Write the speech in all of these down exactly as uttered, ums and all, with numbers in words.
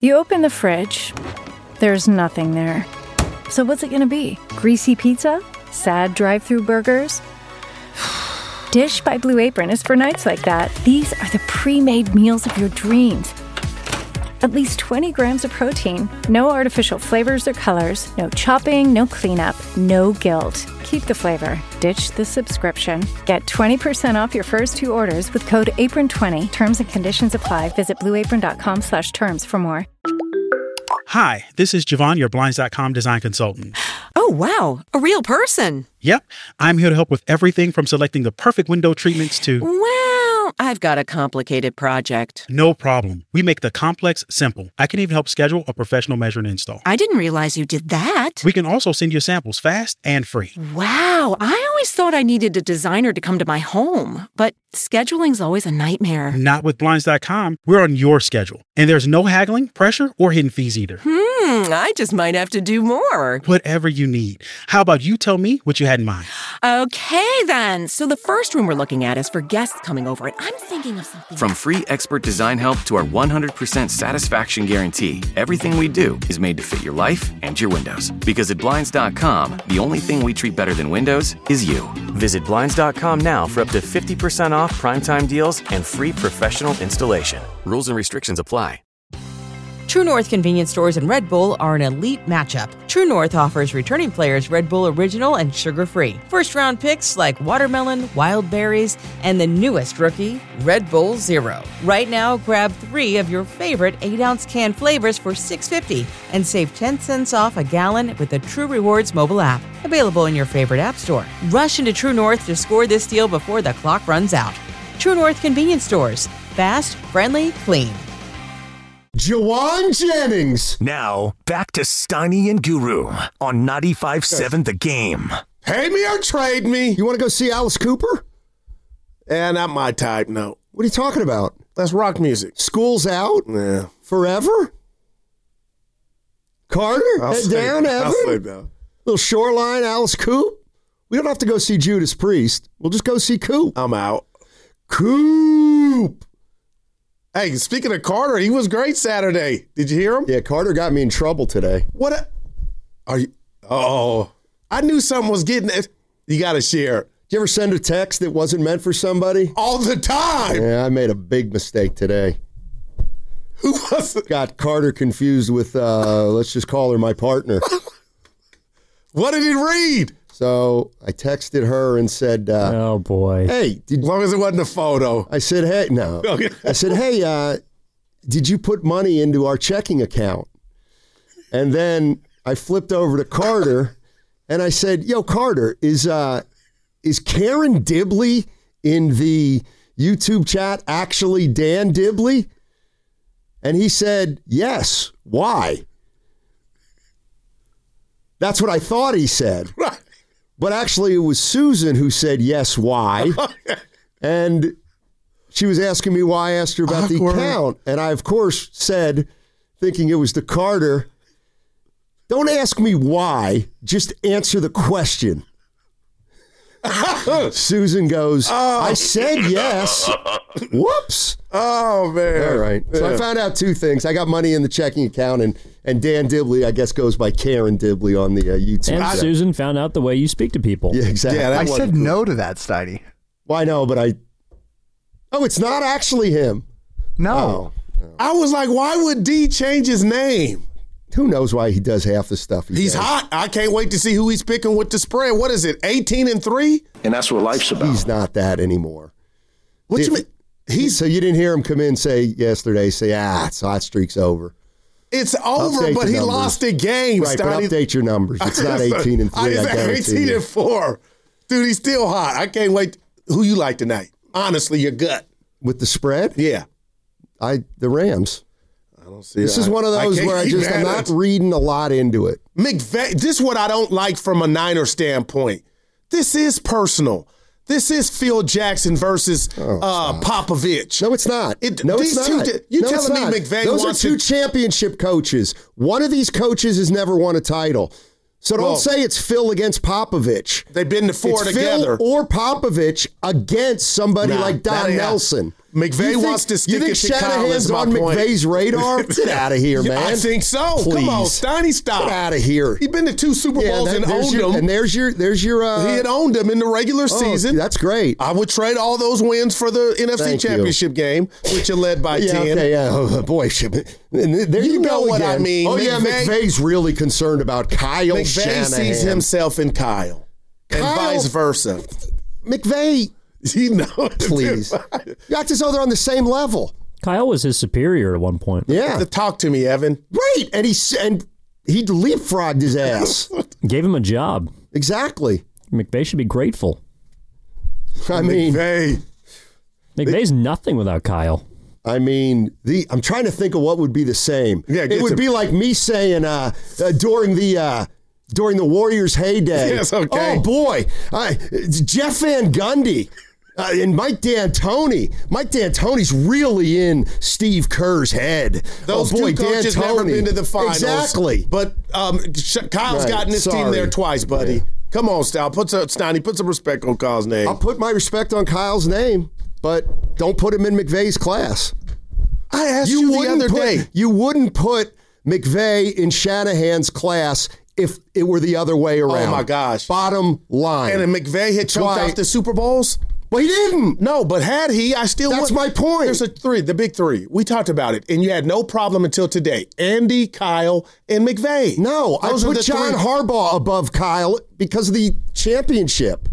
You open the fridge, there's nothing there. So what's it gonna be? Greasy pizza? Sad drive-thru burgers? Dish by Blue Apron is for nights like that. These are the pre-made meals of your dreams. At least twenty grams of protein, no artificial flavors or colors, no chopping, no cleanup, no guilt. Keep the flavor. Ditch the subscription. Get twenty percent off your first two orders with code apron twenty. Terms and conditions apply. Visit blueapron.com slash terms for more. Hi, this is Javon, your Blinds dot com design consultant. Oh, wow. A real person. Yep. I'm here to help with everything from selecting the perfect window treatments to... Well, I've got a complicated project. No problem. We make the complex simple. I can even help schedule a professional measure and install. I didn't realize you did that. We can also send you samples fast and free. Wow. I always thought I needed a designer to come to my home, but scheduling's always a nightmare. Not with Blinds dot com. We're on your schedule. And there's no haggling, pressure, or hidden fees either. Hmm, I just might have to do more. Whatever you need. How about you tell me what you had in mind? Okay, then. So the first room we're looking at is for guests coming over, and I'm thinking of something... From free expert design help to our one hundred percent satisfaction guarantee, everything we do is made to fit your life and your windows. Because at Blinds dot com, the only thing we treat better than windows is you. Visit Blinds dot com now for up to fifty percent off primetime deals and free professional installation. Rules and restrictions apply. True North convenience stores and Red Bull are an elite matchup. True North offers returning players Red Bull Original and sugar-free. First-round picks like watermelon, wild berries, and the newest rookie, Red Bull Zero. Right now, grab three of your favorite eight-ounce can flavors for six dollars and fifty cents and save ten cents off a gallon with the True Rewards mobile app. Available in your favorite app store. Rush into True North to score this deal before the clock runs out. True North convenience stores. Fast, friendly, clean. Jawan Jennings. Now, back to Steiny and Guru on ninety-five point seven The Game. Pay me or trade me. You want to go see Alice Cooper? Eh, not my type, no. What are you talking about? That's rock music. School's out? Yeah. Forever? Carter? I'll Head say, down, Evan? I'll say down. Little Shoreline, Alice Coop? We don't have to go see Judas Priest. We'll just go see Coop. I'm out. Coop! Hey, speaking of Carter, he was great Saturday. Did you hear him? Yeah, Carter got me in trouble today. What? A, are you? Oh, I knew something was getting it. You got to share. Did you ever send a text that wasn't meant for somebody? All the time. Yeah, I made a big mistake today. Who was it? Got Carter confused with, uh, let's just call her my partner. What did he read? So I texted her and said, uh, oh, boy. Hey. Did, as long as it wasn't a photo. I said, hey, no. Okay. I said, hey, uh, did you put money into our checking account? And then I flipped over to Carter and I said, yo, Carter, is uh, is Karen Dibley in the YouTube chat actually Dan Dibley? And he said, yes. Why? That's what I thought he said. Right. But actually, it was Susan who said, yes, why? And she was asking me why I asked her about Awkward. the account. And I, of course, said, thinking it was the Carter, don't ask me why, just answer the question. Susan goes, oh. I said yes. Whoops. Oh, man. All right. So yeah. I found out two things. I got money in the checking account, and, and Dan Dibley, I guess, goes by Karen Dibley on the uh, YouTube. And Susan found out the way you speak to people. Yeah, exactly. Yeah, I said cool. no to that, Steiny. Well, I know, but I... Oh, it's not actually him. No. Oh. I was like, why would D change his name? Who knows why he does half the stuff he He's does. hot. I can't wait to see who he's picking with the spread. What is it, eighteen and three? And that's what life's about. He's not that anymore. What Did, you mean? He's So you didn't hear him come in and say yesterday, say, ah, it's hot streak's over. It's over, Update but he numbers. lost a game. Right, but update your numbers. It's not eighteen and three, I, I guarantee eighteen you. and four. Dude, he's still hot. I can't wait. Who you like tonight? Honestly, your gut. With the spread? Yeah. I The Rams. I don't see This it. is one of those I where I just, I'm not reading a lot into it. McVay, this is what I don't like from a Niner standpoint. This is personal. This is Phil Jackson versus oh, uh, Popovich. No, it's not. It, no, it's not. Two, you no, telling me not. McVay Those wants are two to, championship coaches. One of these coaches has never won a title. So don't well, say it's Phil against Popovich. They've been to four it's together. Phil or Popovich against somebody nah, like Don that Nelson. McVay You think- wants to stick you think it to Kyle. Shanahan's Is my on point. McVay's radar? Get out of here, man. I think so. Please. Come on, Steiny, stop. Get out of here. He's been to two Super Yeah, Bowls that- and there's owned your, them. And there's your, there's your. Uh, he had owned them in the regular oh, season. That's great. I would trade all those wins for the N F C Thank you. Championship game, which you led by yeah, ten. okay, yeah. Oh, boy, there you, You go know what again. I mean. Oh yeah, McVay- McVay's really concerned about Kyle McVay Shanahan. sees himself in Kyle, and Kyle- vice versa. McVay, You know, please. That's as though they're on the same level. Kyle was his superior at one point. Yeah, Talk to me, Evan. right. And he and he leapfrogged his ass. Gave him a job. Exactly. McVay should be grateful. I mean, McVay. McVay's nothing without Kyle. I mean, the I'm trying to think of what would be the same. Yeah, it get would to- be like me saying uh, uh, during the uh, during the Warriors' heyday. Yes, okay. Oh boy, I, Jeff Van Gundy. Uh, and Mike D'Antoni. Mike D'Antoni's really in Steve Kerr's head. Those oh boy, two coaches D'Antoni. never been to the finals. Exactly. But um, Sh- Kyle's Right, gotten his sorry. team there twice, buddy. Yeah. Come on, Stal. Put some, Steiny, put some respect on Kyle's name. I'll put my respect on Kyle's name, but don't put him in McVay's class. I asked you, the wouldn't other put, day. You wouldn't put McVay in Shanahan's class if it were the other way around. Oh, my gosh. Bottom line. And then McVay had choked why- out the Super Bowls? Well, he didn't. No, but had he, I still That's would. my point. There's a three, the big three. We talked about it, and you had no problem until today. Andy, Kyle, and McVay. No, Those I are put the John three. Harbaugh above Kyle because of the championship.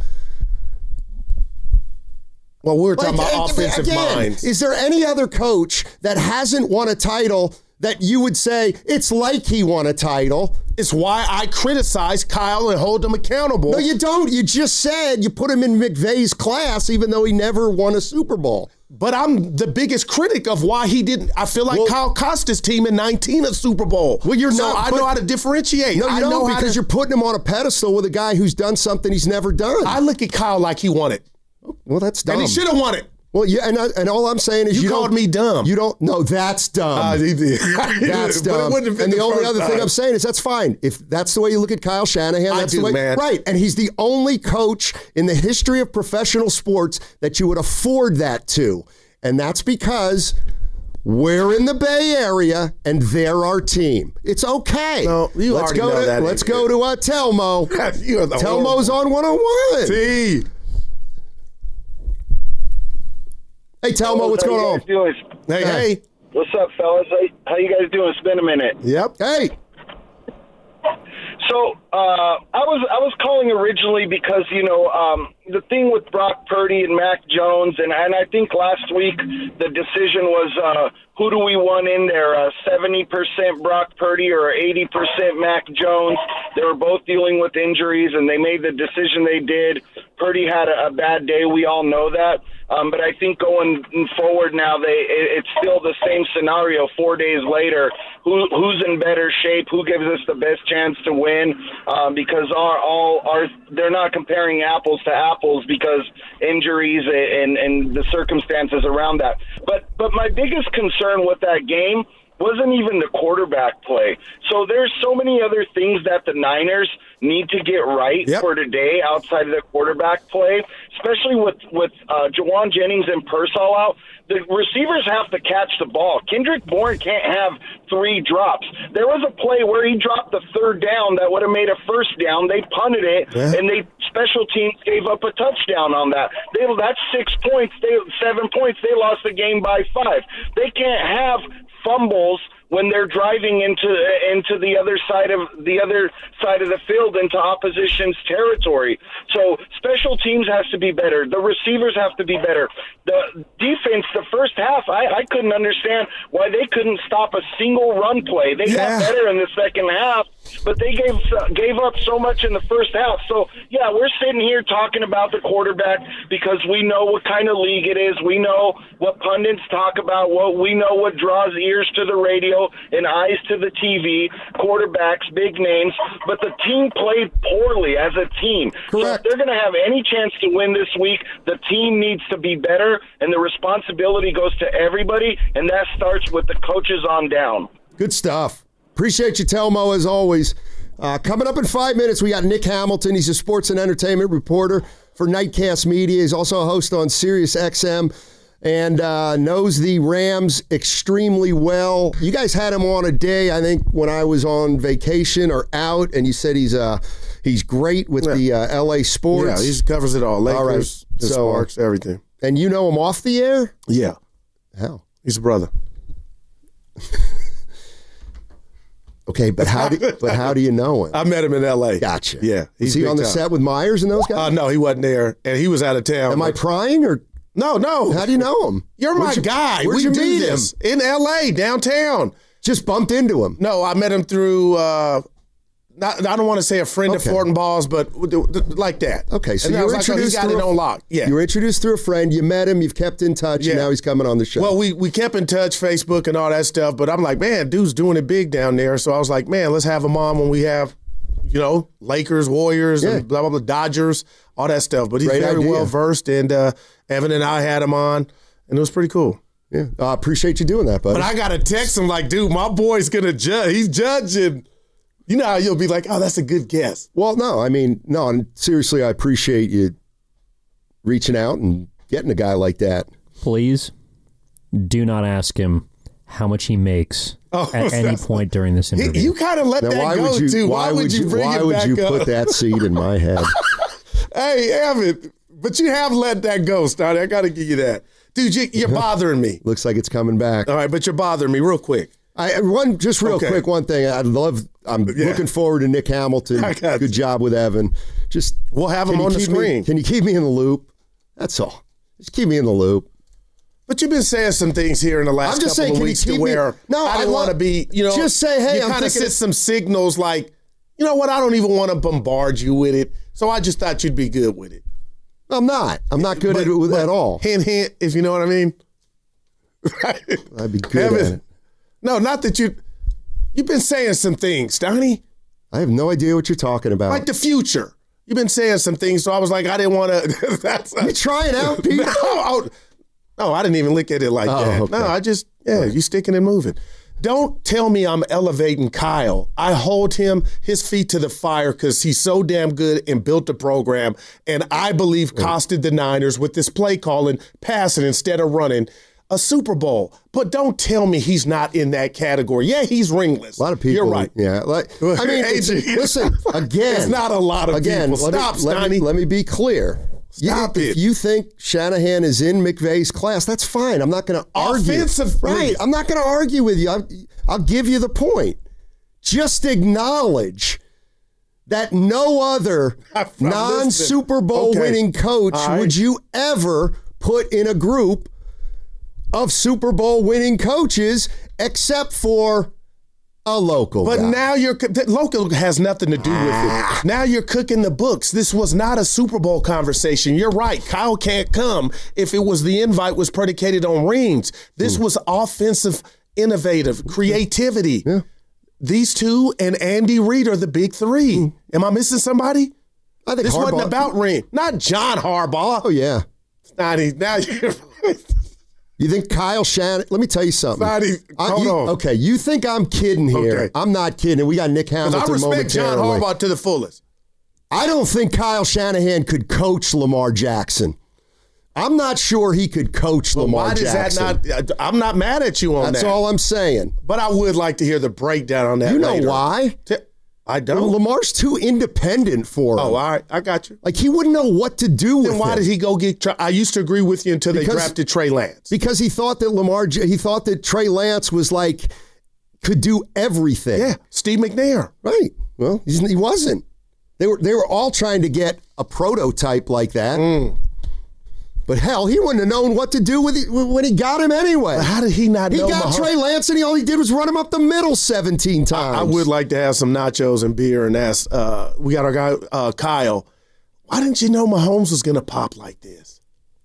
Well, we were talking Like, about again, offensive minds. Is there any other coach that hasn't won a title that you would say it's like he won a title? It's why I criticize Kyle and hold him accountable. No, you don't. You just said you put him in McVay's class even though he never won a Super Bowl. But I'm the biggest critic of why he didn't. I feel like Well- Kyle cost his team in nineteen a Super Bowl. Well, you're so not- I but- know how to differentiate. No, you I don't know how because to, you're putting him on a pedestal with a guy who's done something he's never done. I look at Kyle like he won it, well, that's dumb. and he should have won it. Well, yeah, and, I, and all I'm saying is You you, called don't, me dumb. You don't. No, that's dumb. Uh, he did. That's But it dumb. wouldn't have been And the, the only first other thing time. I'm saying is that's fine. If that's the way you look at Kyle Shanahan, I that's do, the way. man. Right. And he's the only coach in the history of professional sports that you would afford that to. And that's because we're in the Bay Area and they're our team. It's okay. No, you let's already go know to, that, Let's idiot. go to uh, Telmo. You're the Telmo's on one oh one. T. Hey, Telmo, what's How going you on? guys doing? Hey, hey. What's up, fellas? How, how you guys doing? It's been a minute. Yep. Hey. So uh, I was I was calling originally because you know um, the thing with Brock Purdy and Mac Jones, and, and I think last week the decision was uh, who do we want in there, uh, seventy percent Brock Purdy or eighty percent Mac Jones. They were both dealing with injuries, and they made the decision they did. Purdy had a, a bad day. We all know that. Um, but I think going forward now, they it, it's still the same scenario four days later. Who, who's in better shape? Who gives us the best chance to win? Um, because our, all our, they're not comparing apples to apples because injuries and, and the circumstances around that. But but my biggest concern with that game wasn't even the quarterback play. So there's so many other things that the Niners need to get right Yep. for today outside of the quarterback play, especially with, with uh, Jawan Jennings and Purcell out. The receivers have to catch the ball. Kendrick Bourne can't have three drops. There was a play where he dropped the third down that would have made a first down. They punted it, Yeah. and they special teams gave up a touchdown on that. They, that's six points. They seven points. They lost the game by five. They can't have fumbles when they're driving into into the other side of the other side of the field into opposition's territory. So special teams has to be better. The receivers have to be better. The defense, the first half, I, I couldn't understand why they couldn't stop a single run play. They Yeah. got better in the second half, but they gave gave up so much in the first half. So yeah, we're sitting here talking about the quarterback because we know what kind of league it is. We know what pundits talk about. What we know what draws ears to the radio and eyes to the T V, quarterbacks, big names, but the team played poorly as a team. So if Correct. they're going to have any chance to win this week, the team needs to be better, and the responsibility goes to everybody, and that starts with the coaches on down. Good stuff. Appreciate you, Telmo, as always. Uh, coming up in five minutes, we got Nick Hamilton. He's a sports and entertainment reporter for Nightcast Media. He's also a host on Sirius X M. and uh, knows the Rams extremely well. You guys had him on a day, I think, when I was on vacation or out, and you said he's uh, he's great with yeah. the uh, L A sports. Yeah, he covers it all. Lakers, all right. the so, Sparks, everything. And you know him off the air? Yeah. How? He's a brother. Okay, but how do but how do you know him? I met him in L A. Gotcha. Yeah, he's he on the time. set with Myers and those guys? Uh, no, he wasn't there, and he was out of town. Am I prying or no? No. How do you know him? You're where'd my you, guy. Where'd we you do meet this him? in L A downtown. Just bumped into him. No, I met him through. Uh, Not, I don't want to say a friend okay. of Thornton Ball's, but like that. Okay, so and you were like, introduced oh, he got it a, on lock. Yeah, you were introduced through a friend. You met him. You've kept in touch, yeah. and now he's coming on the show. Well, we we kept in touch, Facebook and all that stuff. But I'm like, man, dude's doing it big down there. So I was like, man, let's have him on when we have, you know, Lakers, Warriors, yeah. and blah blah blah, Dodgers, all that stuff. But he's Great very idea. well versed, and uh, Evan and I had him on, and it was pretty cool. Yeah, I uh, appreciate you doing that, buddy. But I got to text him like, dude, my boy's gonna judge. He's judging. You know how you'll be like, oh, that's a good guess. Well, no, I mean, no, seriously, I appreciate you reaching out and getting a guy like that. Please do not ask him how much he makes oh, at any point during this interview. He, you kind of let now, that why go, would you, too. Why, why would you, bring why it would back you up? put that seed in my head? Hey, Evan, but you have let that go, Stoney. I got to give you that. Dude, you, you're bothering me. Looks like it's coming back. All right, but you're bothering me real quick. I one just real okay. quick one thing. I'd love. I'm yeah. looking forward to Nick Hamilton. Good you. job with Evan. Just we'll have him on the screen. Me, can you keep me in the loop? That's all. Just keep me in the loop. But you've been saying some things here in the last I'm just couple saying, of weeks to where me, no, I didn't want to be. You know, just say, hey, you I'm kind of thinking sent some signals like, you know what? I don't even want to bombard you with it. So I just thought you'd be good with it. I'm not. I'm not good but, at it with but at all. Hint, hint. If you know what I mean. I'd be good Evan, at it. No, not that you. You've been saying some things, Donnie. I have no idea what you're talking about. Like the future. You've been saying some things, so I was like, I didn't want to. That's you trying out, Pete? No, I, no, I didn't even look at it like oh, that. Okay. No, I just, yeah, right. you sticking and moving. Don't tell me I'm elevating Kyle. I hold him, his feet to the fire because he's so damn good and built the program, and I believe costed the Niners with this play calling, passing instead of running, a Super Bowl. But don't tell me he's not in that category. Yeah, he's ringless. A lot of people. You're right. Yeah. Like, I mean, listen, again. It's not a lot of again, people. Stop, let me, let, me, let me be clear. Stop you, it. If you think Shanahan is in McVay's class, that's fine. I'm not going to argue. Offensively. Right. I'm not going to argue with you. I'll, I'll give you the point. Just acknowledge that no other non-Super Bowl okay. winning coach right. would you ever put in a group of Super Bowl winning coaches except for a local But guy. now you're local has nothing to do with it. Now you're cooking the books. This was not a Super Bowl conversation. You're right. Kyle can't come if it was the invite was predicated on rings. This mm. was offensive, innovative, creativity. Yeah. These two and Andy Reid are the big three. Mm. Am I missing somebody? I think this Harbaugh. wasn't about ring. Not John Harbaugh. Oh yeah. It's not now you're You think Kyle Shanahan? Let me tell you something. Even, hold you, on. Okay, you think I'm kidding here? Okay. I'm not kidding. We got Nick Hamilton I respect momentarily. John Harbaugh to the fullest. I don't think Kyle Shanahan could coach Lamar Jackson. I'm not sure he could coach well, Lamar why does Jackson. That not, I'm not mad at you on That's that. That's all I'm saying. But I would like to hear the breakdown on that. You know later. why? I don't. Well, Lamar's too independent for him. Oh, all right. I got you. Like, he wouldn't know what to do with Then why him. did he go get – I used to agree with you until because, they drafted Trey Lance. Because he thought that Lamar – he thought that Trey Lance was like – could do everything. Yeah, Steve McNair. Right. Well, he's, he wasn't. They were they were all trying to get a prototype like that. Mm. But hell, he wouldn't have known what to do with it when he got him anyway. But how did he not he know? He got Mahomes? Trey Lance, and he, all he did was run him up the middle seventeen times. I, I would like to have some nachos and beer and ask. Uh, we got our guy, uh, Kyle. Why didn't you know Mahomes was going to pop like this?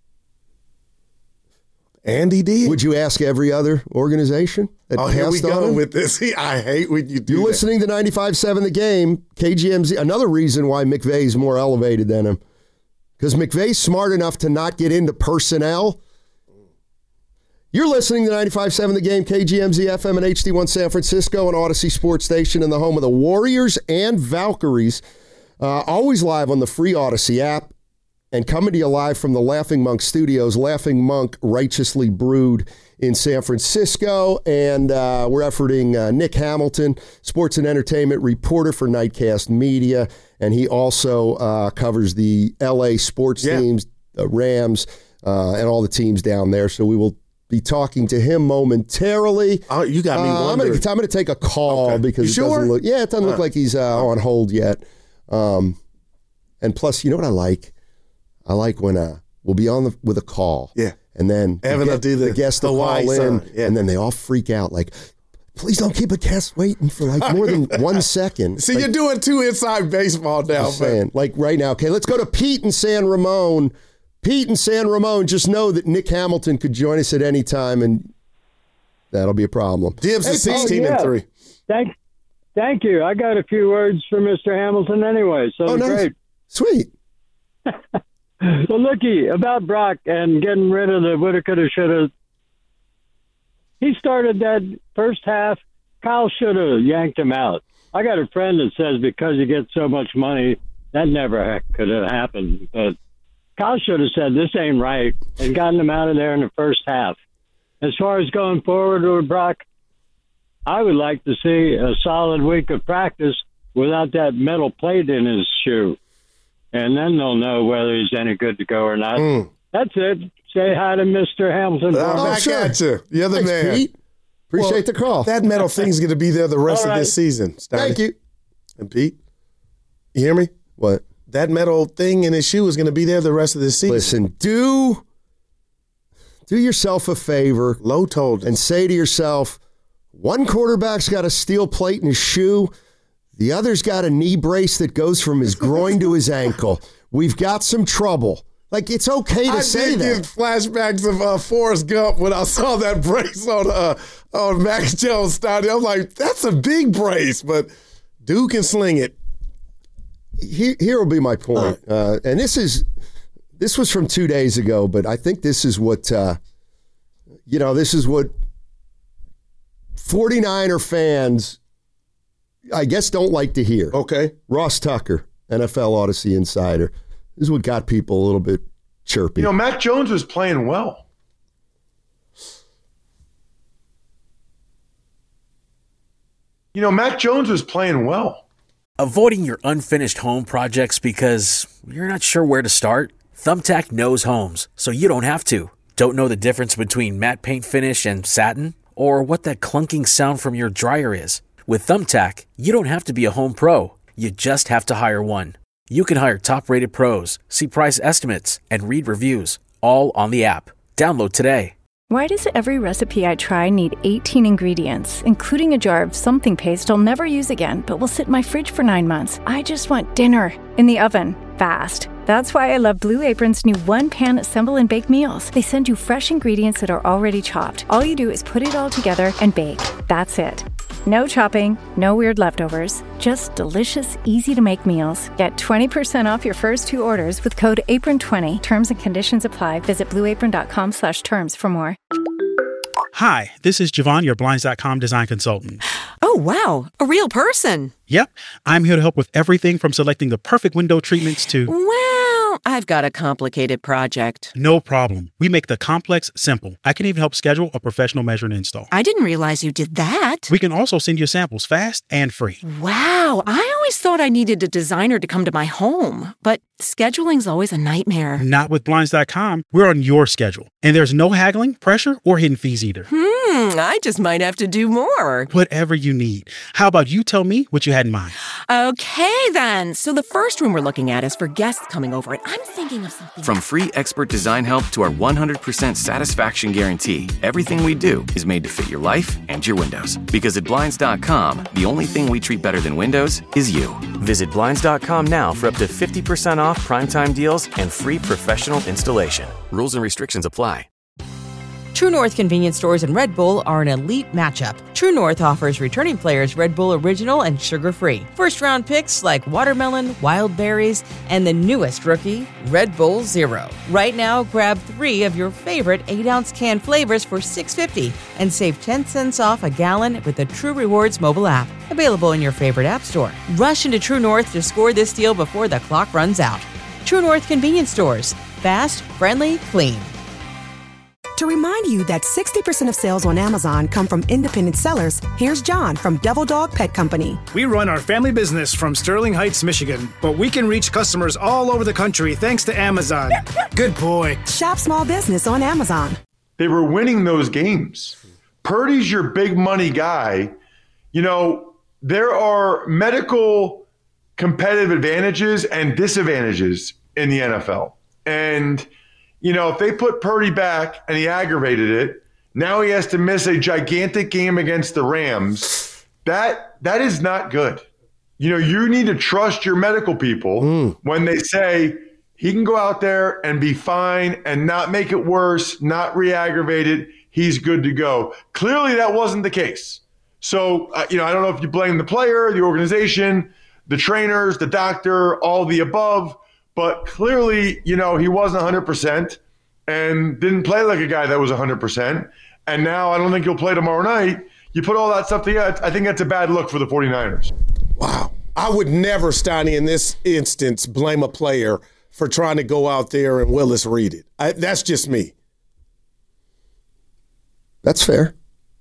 Andy did. Would you ask every other organization? That oh, here we go him? with this. I hate when you do You're that. listening to ninety-five point seven The Game, K G M Z. Another reason why McVay's more elevated than him. Because McVay's smart enough to not get into personnel. You're listening to ninety-five point seven The Game, K G M Z F M and H D one San Francisco, and Odyssey Sports Station in the home of the Warriors and Valkyries. Uh, always live on the free Odyssey app and coming to you live from the Laughing Monk Studios, Laughing Monk Righteously Brewed in San Francisco. And uh, we're efforting uh, Nick Hamilton, sports and entertainment reporter for Nightcast Media. And he also uh, covers the L A sports yeah. teams, the Rams, uh, and all the teams down there. So we will be talking to him momentarily. Oh, you got me uh, wondering. I'm going to take a call okay. because you it sure? doesn't look. Yeah, it doesn't uh, look like he's uh, on hold yet. Um, and plus, you know what I like? I like when uh, we'll be on the, with a call. Yeah. And then Evan will do the, the guest will call in, yeah. and then they all freak out like, please don't keep a guest waiting for like more than one second. See, like, you're doing too inside baseball now. Saying, like right now. Okay, let's go to Pete in San Ramon. Pete in San Ramon, just know that Nick Hamilton could join us at any time, and that'll be a problem. Dibs is sixteen oh, yeah. and three. Thank, thank you. I got a few words for Mister Hamilton anyway, so oh, nice. great. Sweet. So, looky, about Brock and getting rid of the woulda, coulda, shoulda. He started that first half. Kyle should have yanked him out. I got a friend that says because he gets so much money, that never could have happened. But Kyle should have said, this ain't right, and gotten him out of there in the first half. As far as going forward with Brock, I would like to see a solid week of practice without that metal plate in his shoe. And then they'll know whether he's any good to go or not. Mm. That's it. Say hi to Mister Hamilton. I'm back sure. at you. The other Thanks, man. Pete. Appreciate well, the call. That metal thing's going to be there the rest All of right. this season. Steiny. Thank you. And Pete, you hear me? What? That metal thing in his shoe is going to be there the rest of this season. Listen, do do yourself a favor. Low told us. And say to yourself, one quarterback's got a steel plate in his shoe. The other's got a knee brace that goes from his groin to his ankle. We've got some trouble. Like, it's okay to I say did that. get flashbacks of uh, Forrest Gump when I saw that brace on uh, on Mac Jones starting. I'm like, that's a big brace, but dude can sling it. Here, here will be my point. Uh, and this is this was from two days ago, but I think this is what, uh, you know, this is what forty-niner fans, I guess, don't like to hear. Okay. Ross Tucker, N F L Odyssey Insider. This is what got people a little bit chirpy. You know, Mac Jones was playing well. You know, Mac Jones was playing well. Avoiding your unfinished home projects because you're not sure where to start? Thumbtack knows homes, so you don't have to. Don't know the difference between matte paint finish and satin? Or what that clunking sound from your dryer is? With Thumbtack, you don't have to be a home pro. You just have to hire one. You can hire top-rated pros, see price estimates, and read reviews, all on the app. Download today. Why does every recipe I try need eighteen ingredients, including a jar of something paste I'll never use again, but will sit in my fridge for nine months? I just want dinner in the oven, fast. That's why I love Blue Apron's new one-pan assemble and bake meals. They send you fresh ingredients that are already chopped. All you do is put it all together and bake. That's it. No chopping, no weird leftovers, just delicious, easy-to-make meals. Get twenty percent off your first two orders with code apron twenty. Terms and conditions apply. Visit blueapron.com slash terms for more. Hi, this is Javon, your Blinds dot com design consultant. Oh, wow. A real person. Yep, I'm here to help with everything from selecting the perfect window treatments to... Well, I've got a complicated project. No problem. We make the complex simple. I can even help schedule a professional measure and install. I didn't realize you did that. We can also send you samples fast and free. Wow. I always thought I needed a designer to come to my home, but scheduling's always a nightmare. Not with Blinds dot com. We're on your schedule. And there's no haggling, pressure, or hidden fees either. Hmm, I just might have to do more. Whatever you need. How about you tell me what you had in mind? Okay, then. So the first room we're looking at is for guests coming over, and I'm thinking of something. From free expert design help to our one hundred percent satisfaction guarantee, everything we do is made to fit your life and your windows. Because at Blinds dot com, the only thing we treat better than windows is you. Visit Blinds dot com now for up to fifty percent off primetime deals and free professional installation. Rules and restrictions apply. True North convenience stores and Red Bull are an elite matchup. True North offers returning players Red Bull Original and sugar-free. First-round picks like watermelon, wild berries, and the newest rookie, Red Bull Zero. Right now, grab three of your favorite eight-ounce can flavors for six dollars and fifty cents and save ten cents off a gallon with the True Rewards mobile app. Available in your favorite app store. Rush into True North to score this deal before the clock runs out. True North Convenience Stores. Fast, friendly, clean. To remind you that sixty percent of sales on Amazon come from independent sellers, here's John from Devil Dog Pet Company. We run our family business from Sterling Heights, Michigan, but we can reach customers all over the country thanks to Amazon. Good boy. Shop small business on Amazon. They were winning those games. Purdy's your big money guy. You know, there are medical competitive advantages and disadvantages in the N F L. And you know, if they put Purdy back and he aggravated it, now he has to miss a gigantic game against the Rams. That that is not good. You know, you need to trust your medical people mm. when they say he can go out there and be fine and not make it worse, not re-aggravate it. He's good to go. Clearly, that wasn't the case. So, uh, you know, I don't know if you blame the player, the organization, the trainers, the doctor, all the above. But clearly, you know, he wasn't one hundred percent and didn't play like a guy that was one hundred percent. And now I don't think he'll play tomorrow night. You put all that stuff together, I think that's a bad look for the 49ers. Wow. I would never, Steiny, in this instance, blame a player for trying to go out there and Willis read it. I, that's just me. That's fair.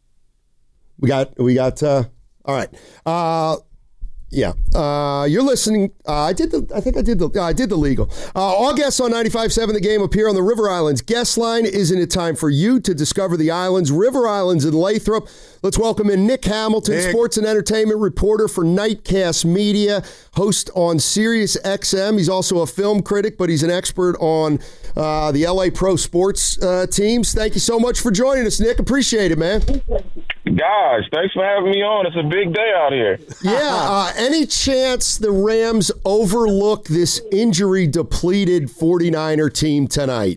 We got, we got, uh, all right. Uh, Yeah, uh, you're listening. Uh, I did the. I think I did the. Uh, I did the legal. Uh, all guests on ninety-five point seven The Game appear on the River Islands guest line. Isn't it time for you to discover the islands? River Islands in Lathrop. Let's welcome in Nick Hamilton, Nick. Sports and entertainment reporter for Nightcast Media, host on Sirius X M. He's also a film critic, but he's an expert on uh, the L A Pro sports uh, teams. Thank you so much for joining us, Nick. Appreciate it, man. Guys, thanks for having me on. It's a big day out here. Yeah. Uh, any chance the Rams overlook this injury-depleted 49er team tonight?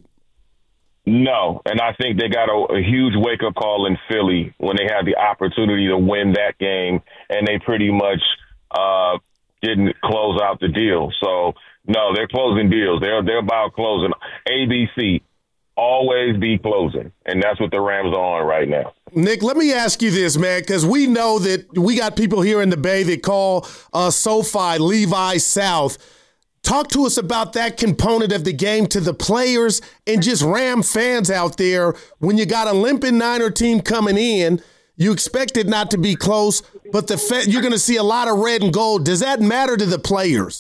No, and I think they got a, a huge wake-up call in Philly when they had the opportunity to win that game, and they pretty much uh, didn't close out the deal. So, no, they're closing deals. They're they're about closing. A B C, always be closing, and that's what the Rams are on right now. Nick, let me ask you this, man, because we know that we got people here in the Bay that call uh, SoFi Levi South. Talk to us about that component of the game to the players and just Ram fans out there. When you got a limping Niner team coming in, you expect it not to be close, but the fe- you're going to see a lot of red and gold. Does that matter to the players?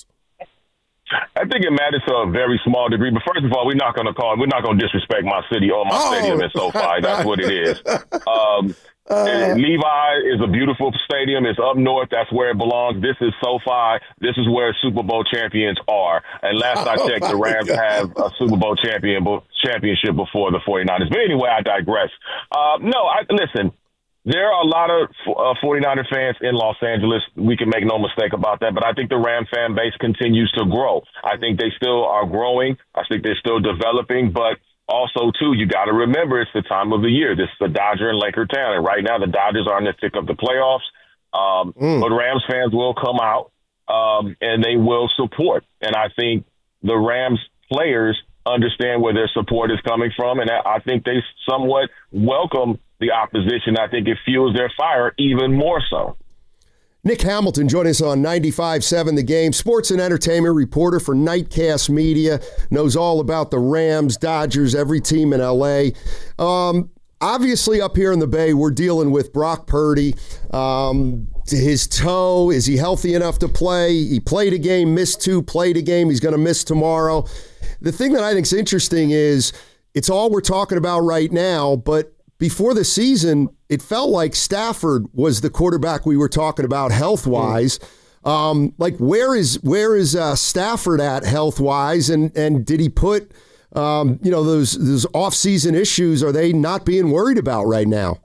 I think it matters to a very small degree. But first of all, we're not going to call, we're not going to disrespect my city or my oh. stadium in SoFi. That's what it is. Um, Uh, Levi is a beautiful stadium. It's up north. That's where it belongs. This is SoFi. This is where Super Bowl champions are. And last I checked, oh the Rams God. have a Super Bowl champion championship before the 49ers. But anyway, I digress. Uh, no, I, listen, there are a lot of uh, 49er fans in Los Angeles. We can make no mistake about that. But I think the Ram fan base continues to grow. I think they still are growing. I think they're still developing. But also, too, you got to remember it's the time of the year. This is the Dodger and Laker town. And right now, the Dodgers are in the thick of the playoffs. Um, mm. But Rams fans will come out um, and they will support. And I think the Rams players understand where their support is coming from. And I think they somewhat welcome the opposition. I think it fuels their fire even more so. Nick Hamilton joining us on ninety-five point seven The Game, sports and entertainment reporter for Nightcast Media, knows all about the Rams, Dodgers, every team in L A. Um, obviously, up here in the Bay, we're dealing with Brock Purdy. Um, his toe, is he healthy enough to play? He played a game, missed two, played a game. He's going to miss tomorrow. The thing that I think is interesting is it's all we're talking about right now, but before the season, it felt like Stafford was the quarterback we were talking about health-wise. Um, like, where is where is uh, Stafford at health-wise, and and did he put, um, you know, those those off-season issues? Are they not being worried about right now?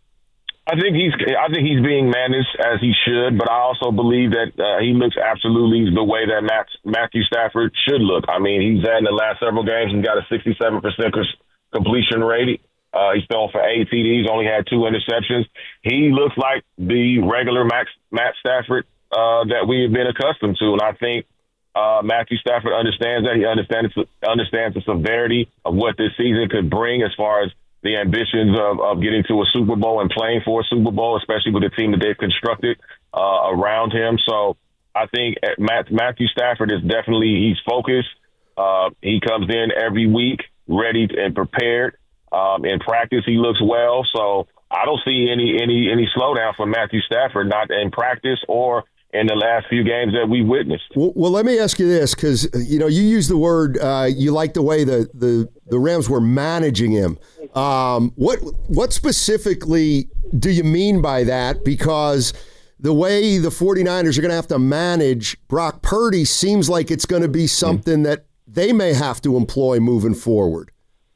I think he's I think he's being managed as he should, but I also believe that uh, he looks absolutely the way that Matt, Matthew Stafford should look. I mean, he's had in the last several games and got a sixty-seven percent completion rate. Uh, he's thrown for eight T Ds, only had two interceptions. He looks like the regular Max, Matt Stafford uh, that we have been accustomed to. And I think uh, Matthew Stafford understands that. He understands, understands the severity of what this season could bring as far as the ambitions of, of getting to a Super Bowl and playing for a Super Bowl, especially with the team that they've constructed uh, around him. So I think Matt, Matthew Stafford is definitely, he's focused. Uh, he comes in every week ready and prepared. Um, in practice, he looks well. So I don't see any any any slowdown from Matthew Stafford, not in practice or in the last few games that we witnessed. Well, well let me ask you this, because you know you use the word uh, you like the way the, the, the Rams were managing him. Um, what what specifically do you mean by that? Because the way the 49ers are going to have to manage Brock Purdy seems like it's going to be something that they may have to employ moving forward.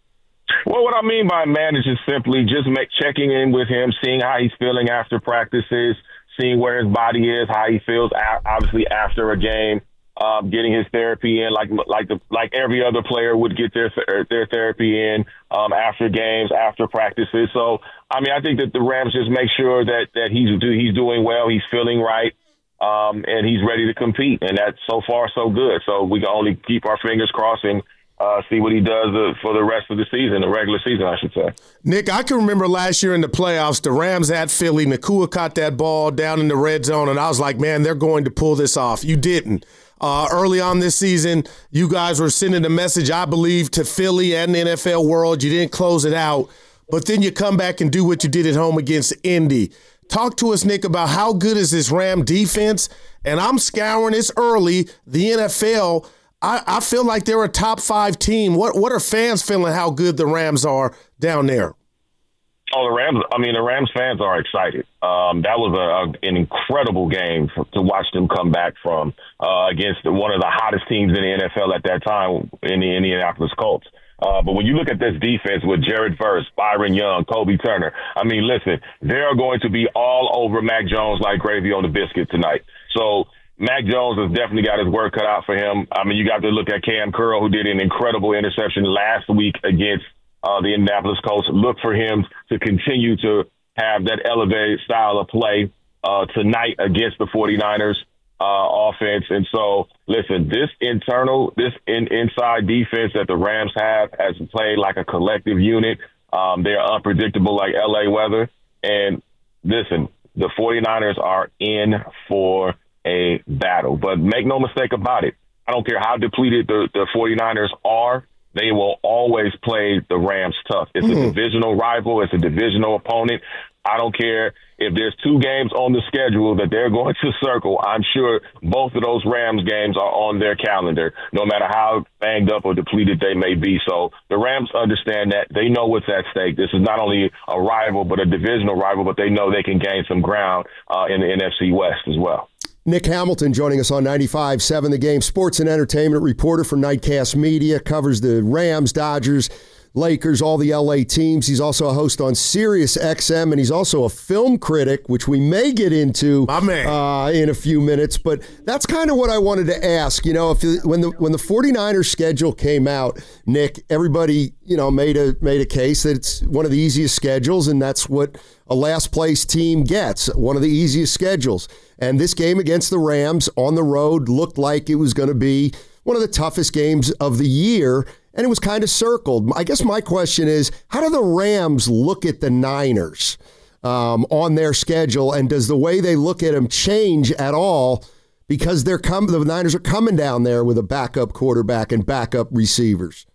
Well, what I mean by manage is simply just make, checking in with him, seeing how he's feeling after practices, seeing where his body is, how he feels, obviously after a game, um, getting his therapy in, like like the like every other player would get their their therapy in um, after games, after practices. So, I mean, I think that the Rams just make sure that that he's he's doing well, he's feeling right, um, and he's ready to compete. And that's so far so good. So we can only keep our fingers crossed and Uh, see what he does uh, for the rest of the season, the regular season, I should say. Nick, I can remember last year in the playoffs, the Rams at Philly, Nakua caught that ball down in the red zone, and I was like, man, they're going to pull this off. You didn't. Uh, early on this season, you guys were sending a message, I believe, to Philly and the N F L world. You didn't close it out, but then you come back and do what you did at home against Indy. Talk to us, Nick, about how good is this Ram defense? And I'm scouring this early, the N F L. I, I feel like they're a top five team. What what are fans feeling how good the Rams are down there? Oh, the Rams, I mean, the Rams fans are excited. Um, that was a, a, an incredible game for, to watch them come back from uh, against one of the hottest teams in the N F L at that time in the Indianapolis Colts. Uh, but when you look at this defense with Jared Verse, Byron Young, Kobe Turner, I mean, listen, they're going to be all over Mac Jones like gravy on the biscuit tonight. So Mac Jones has definitely got his work cut out for him. I mean, you got to look at Cam Curl, who did an incredible interception last week against uh, the Indianapolis Colts. Look for him to continue to have that elevated style of play uh, tonight against the 49ers uh, offense. And so, listen, this internal, this in, inside defense that the Rams have has played like a collective unit. Um, they're unpredictable like L A weather. And listen, the 49ers are in for a battle. But make no mistake about it, I don't care how depleted the, the 49ers are, they will always play the Rams tough. It's mm-hmm. a divisional rival. It's a divisional opponent. I don't care if there's two games on the schedule that they're going to circle. I'm sure both of those Rams games are on their calendar, no matter how banged up or depleted they may be. So the Rams understand that. They know what's at stake. This is not only a rival, but a divisional rival, but they know they can gain some ground uh, in the N F C West as well. Nick Hamilton joining us on ninety-five seven The Game, sports and entertainment reporter for Nightcast Media, covers the Rams, Dodgers, Lakers, all the L A teams. He's also a host on Sirius X M, and he's also a film critic, which we may get into uh, in a few minutes. But that's kind of what I wanted to ask. You know, if you, when the when the 49ers schedule came out, Nick, everybody you know made a made a case that it's one of the easiest schedules, and that's what a last place team gets, one of the easiest schedules. And this game against the Rams on the road looked like it was going to be one of the toughest games of the year, and it was kind of circled. I guess my question is, how do the Rams look at the Niners um, on their schedule, and does the way they look at them change at all because they're com- the Niners are coming down there with a backup quarterback and backup receivers?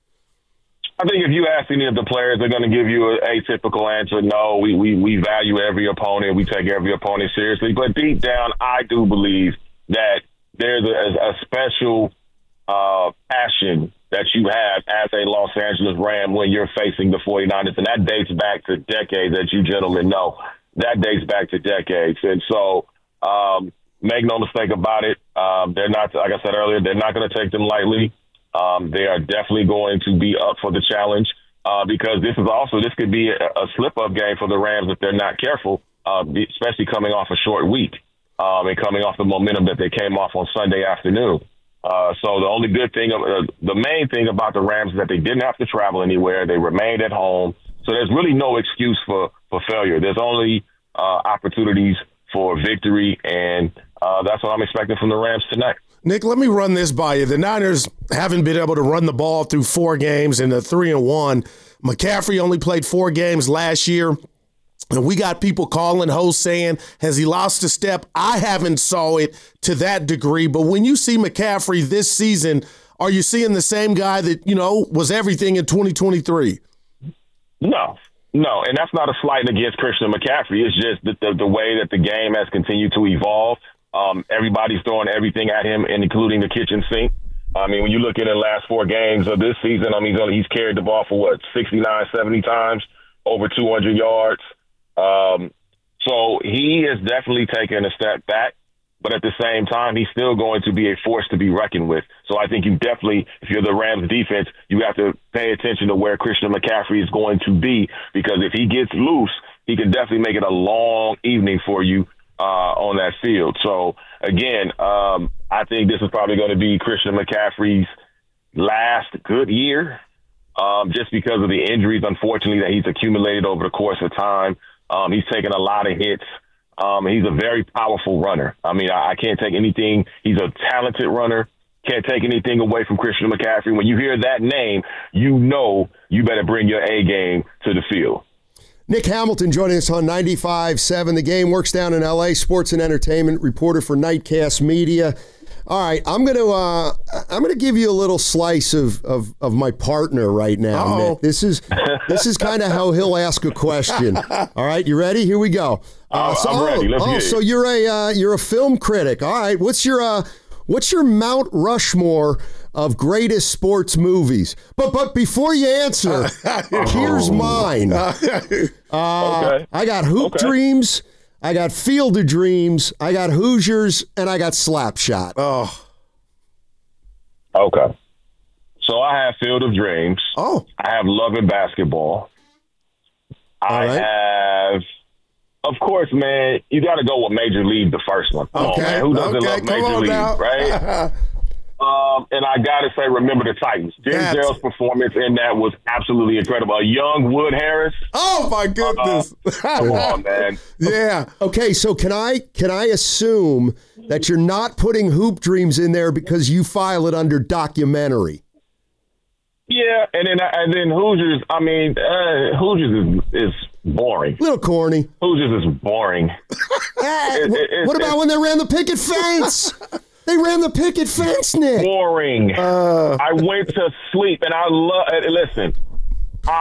I think if you ask any of the players, they're going to give you an atypical answer. No, we, we, we value every opponent. We take every opponent seriously. But deep down, I do believe that there's a, a special uh, passion that you have as a Los Angeles Ram when you're facing the 49ers. And that dates back to decades, as you gentlemen know. That dates back to decades. And so um, make no mistake about it. Um, they're not, like I said earlier, they're not going to take them lightly. Um, they are definitely going to be up for the challenge uh, because this is also, this could be a, a slip-up game for the Rams if they're not careful, uh, especially coming off a short week um, and coming off the momentum that they came off on Sunday afternoon. Uh, so the only good thing, uh, the main thing about the Rams is that they didn't have to travel anywhere. They remained at home. So there's really no excuse for, for failure. There's only uh, opportunities for victory, and uh, that's what I'm expecting from the Rams tonight. Nick, let me run this by you. The Niners haven't been able to run the ball through four games and they're three and one. McCaffrey only played four games last year. And we got people calling, hosts saying, has he lost a step? I haven't saw it to that degree. But when you see McCaffrey this season are you seeing the same guy that, you know, was everything in twenty twenty-three? No, no. And that's not a slight against Christian McCaffrey. It's just the, the, the way that the game has continued to evolve. Um, everybody's throwing everything at him, including the kitchen sink. I mean, when you look at the last four games of this season, I mean, he's, only, he's carried the ball for, what, sixty-nine, seventy times, over two hundred yards. Um, so he has definitely taken a step back. But at the same time, he's still going to be a force to be reckoned with. So I think you definitely, if you're the Rams defense, you have to pay attention to where Christian McCaffrey is going to be, because if he gets loose, he can definitely make it a long evening for you uh, on that field. So, again, um, I think this is probably going to be Christian McCaffrey's last good year, um, just because of the injuries, unfortunately, that he's accumulated over the course of time. Um, he's taken a lot of hits. Um, he's a very powerful runner. I mean, I, I can't take anything. He's a talented runner. Can't take anything away from Christian McCaffrey. When you hear that name, you know you better bring your A game to the field. Nick Hamilton joining us on ninety-five point seven. The Game works down in L A, sports and entertainment reporter for Nightcast Media. All right, I'm going to uh, I'm going to give you a little slice of, of, of my partner right now, Uh-oh. Nick. This is this is kind of how he'll ask a question. All right, you ready? Here we go. Uh, so, I'm ready. Let's oh, get so it. you're a uh, you're a film critic. All right, what's your uh, what's your Mount Rushmore of greatest sports movies? But but before you answer, here's mine. Uh, Okay. I got Hoop Okay. Dreams. I got Field of Dreams, I got Hoosiers, and I got Slapshot. Oh. Okay. So I have Field of Dreams. Oh. I have Love and Basketball. I right. have, of course, man, you got to go with Major League, the first one. Come Okay. on, man. Who doesn't Okay, love come Major on League, now. right? Um, and I got to say, Remember the Titans. That's- Denzel's performance in that was absolutely incredible. A young Wood Harris. Oh, my goodness. Uh, come on, man. Yeah. Okay, so can I can I assume that you're not putting Hoop Dreams in there because you file it under documentary? Yeah, and then and then Hoosiers, I mean, uh, Hoosiers is, is boring. A little corny. Hoosiers is boring. It, it, what about when they ran the picket fence? They ran the picket fence, Nick. Boring. Uh, I went to sleep, and I love. Listen, I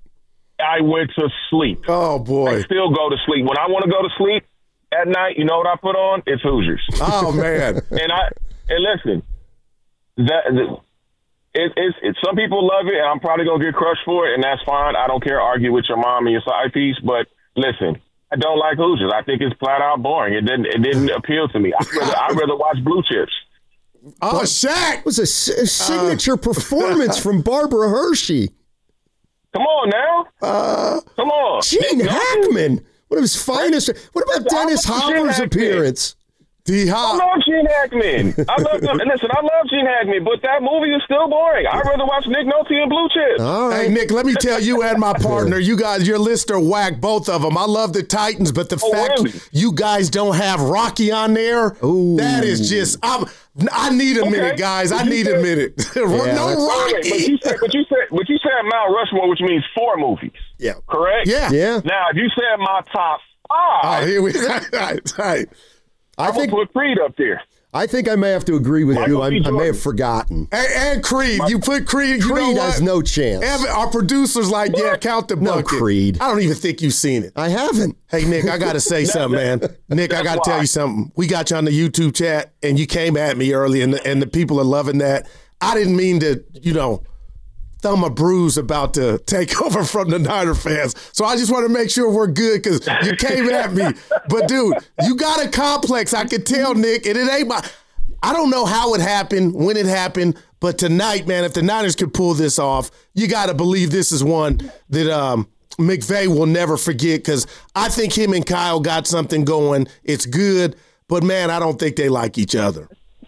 I went to sleep. Oh boy! I still go to sleep when I want to go to sleep at night. You know what I put on? It's Hoosiers. Oh man! and I and listen, that it, it's it, some people love it, and I'm probably gonna get crushed for it, and that's fine. I don't care. Argue with your mom and your side piece, but listen. I don't like Hoosiers. I think it's flat out boring. It didn't. It didn't appeal to me. I'd rather, I'd rather watch Blue Chips. Oh, Shaq! It was a, a signature uh, performance from Barbara Hershey. Come on now. Uh, Come on. Gene Hackman. One of his finest. What about Dennis Hopper's appearance? D Hop. I love Gene Hackman. I love him. Listen, I love Gene Hackman, but that movie is still boring. I'd rather watch Nick Nolte and Blue Chips. All right. Hey, Nick, let me tell you and my partner, you guys, your list are whack, both of them. I love the Titans, but the oh, fact really? you guys don't have Rocky on there, Ooh. that is just, I'm, I need a okay. minute, guys. I need said, a minute. Yeah, no Rocky. But you, said, but, you said, but you said Mount Rushmore, which means four movies. Yeah. Correct? Yeah. Yeah. Now, if you said my top five, Oh, here we go. right, right. I I'm think gonna put Creed up there. I think I may have to agree with Michael you. I, B. I may have forgotten. And, and Creed. You put Creed. You Creed know has what? no chance. Evan, our producer's like, yeah, count the No bucket. Creed. I don't even think you've seen it. I haven't. Hey, Nick, I got to say something, man. Nick, I got to tell you something. We got you on the YouTube chat, and you came at me early, and the, and the people are loving that. I didn't mean to, you know, thumb a bruise about to take over from the Niner fans. So I just want to make sure we're good because you came at me. But, dude, you got a complex. I can tell, Nick, and it ain't my – I don't know how it happened, when it happened, but tonight, man, if the Niners could pull this off, you got to believe this is one that um, McVay will never forget because I think him and Kyle got something going. It's good, but, man, I don't think they like each other.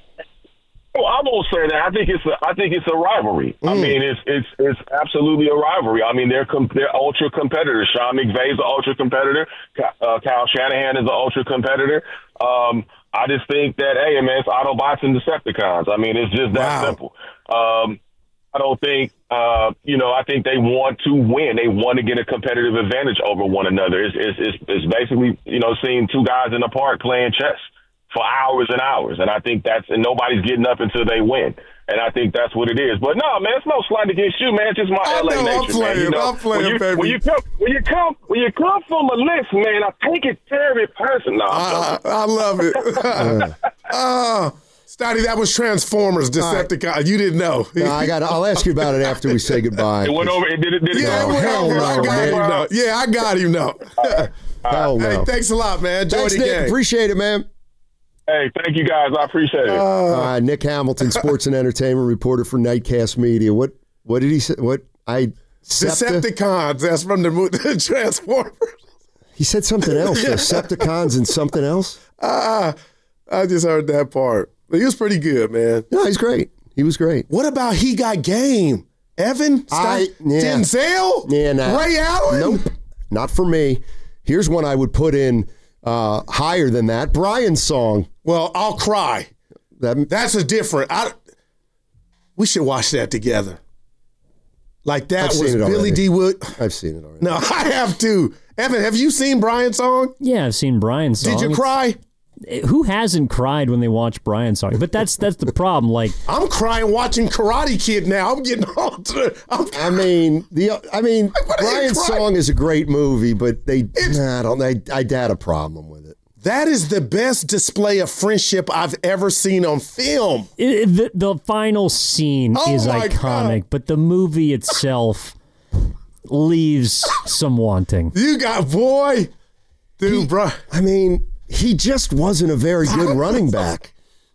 Well, I won't say that. I think it's a, I think it's a rivalry. Mm. I mean, it's it's it's absolutely a rivalry. I mean, they're com- they're ultra competitors. Sean McVay's an ultra competitor. Uh, Kyle Shanahan is an ultra competitor. Um, I just think that hey, man, it's Autobots and Decepticons. I mean, it's just that wow. simple. Um, I don't think uh, you know. I think they want to win. They want to get a competitive advantage over one another. It's it's it's, it's basically you know seeing two guys in the park playing chess. for hours and hours. And I think that's, and nobody's getting up until they win. And I think that's what it is. But no, man, it's no slight against you, man. It's just my I L A know, nature, I'm playing, man. You know, I'm playing, when you, baby. When you come, when you come, when you come from a list, man, I take it very personal. I, I love it. uh, Stoddy, that was Transformers, Decepticon. Right. You didn't know. No, I got. I'll ask you about it after we say goodbye. It went over. It did it. Did it yeah, go? it went Hell over. no, I got man. him. No. Yeah, I got him. No. Hell no. Hey, thanks a lot, man. Enjoy Thanks, the Nick. game. Appreciate it, man. Hey, thank you guys. I appreciate it. Uh, uh, Nick Hamilton, sports and entertainment reporter for Nightcast Media. What? What did he say? What? I. Septa? Decepticons. That's from the, the Transformers. He said something else. Yeah. Decepticons and something else. Uh, I just heard that part. But he was pretty good, man. No, he's great. He was great. What about He Got Game? Evan? I, yeah. Denzel? Yeah, nah. Ray Allen? Nope. Not for me. Here's one I would put in uh, higher than that. Brian's song. Well, I'll Cry. That, That's a different. I, we should watch that together. Like that I've was seen it Billy already. D. Wood. I've seen it already. No, I have too. Evan, have you seen Brian's song? Yeah, I've seen Brian's song. Did you cry? Who hasn't cried when they watch Brian's song? But that's that's the problem. Like I'm crying watching Karate Kid now. I'm getting all. I'm, I mean, the I mean, Like, Brian's song is a great movie, but they, nah, I don't. I, I had a problem with it. That is the best display of friendship I've ever seen on film. it, the, the final scene Oh is my iconic, God. but the movie itself leaves some wanting. You got boy, dude, He- bro. I mean, he just wasn't a very good running back.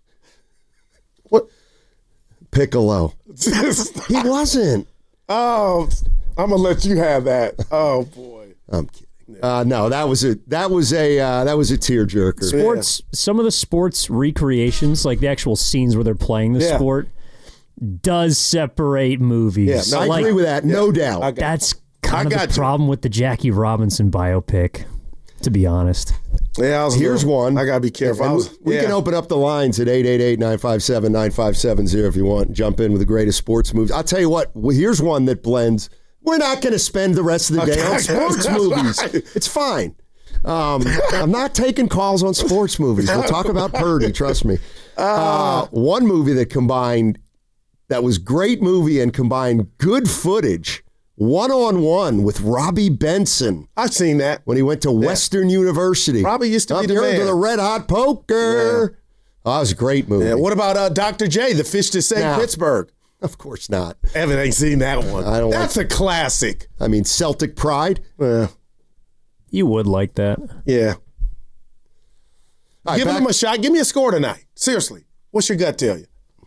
What? Piccolo. He wasn't. Oh, I'm gonna let you have that. Oh boy. I'm kidding. Uh, no, that was a that was a uh, that was a tearjerker. Sports, some of the sports recreations, like the actual scenes where they're playing the Yeah. sport, does separate movies. Yeah, no, I Like, agree with that, no doubt. I got- That's I kind of got the you. problem with the Jackie Robinson biopic, to be honest. Yeah, I was Here's little- one. I gotta be careful. I And was, we yeah. can open up the lines at eight eight eight, nine five seven, nine five seven zero if you want. Jump in with the greatest sports movies. I'll tell you what, well, here's one that blends. We're not going to spend the rest of the day Okay. on sports That's movies. right. It's fine. Um, I'm not taking calls on sports movies. We'll talk about Purdy, trust me. Uh, one movie that combined, that was great movie and combined good footage, one-on-one with Robbie Benson. I've seen that. When he went to Western University. Robbie used to Up be the here man. to the Red Hot Poker. Oh, that was a great movie. Yeah, what about uh, Doctor J, The Fish That Saved Nah. Pittsburgh? Of course not. Evan ain't seen that one. I don't That's a classic. I mean, Celtic Pride. Yeah. You would like that. Yeah. All right, Give back- him a shot. Give me a score tonight. Seriously. What's your gut tell you?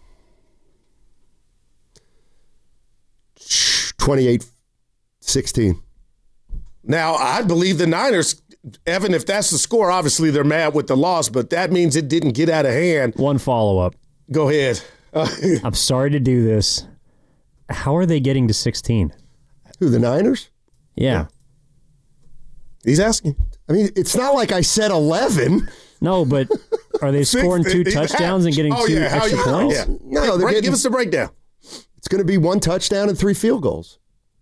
twenty-eight sixteen. Now, I believe the Niners, Evan, if that's the score, obviously they're mad with the loss, but that means it didn't get out of hand. One follow-up. Go ahead. Uh, I'm sorry to do this. How are they getting to sixteen? Who, the Niners? Yeah. He's asking. I mean, it's not like I said eleven. No, but are they scoring two He's touchdowns and getting oh, two yeah, how extra you know? points? Yeah. No, Hey, they're break- getting- give us the breakdown. It's going to be one touchdown and three field goals.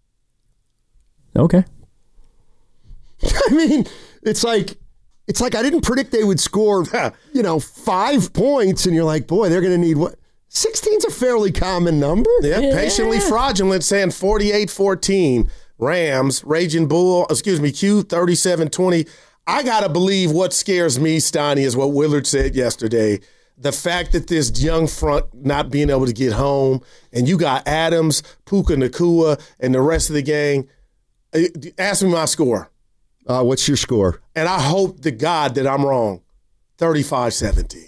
Okay. I mean, it's like it's like I didn't predict they would score, you know, five points, and you're like, boy, they're going to need what? sixteen's a fairly common number. Yeah, Yeah. patiently fraudulent saying forty-eight fourteen. Rams, Raging Bull, excuse me, Q thirty-seven twenty. I got to believe what scares me, Steiny, is what Willard said yesterday. The fact that this young front not being able to get home, and you got Adams, Puka Nakua, and the rest of the gang. Uh, Ask me my score. Uh, what's your score? And I hope to God that I'm wrong. thirty-five seventeen.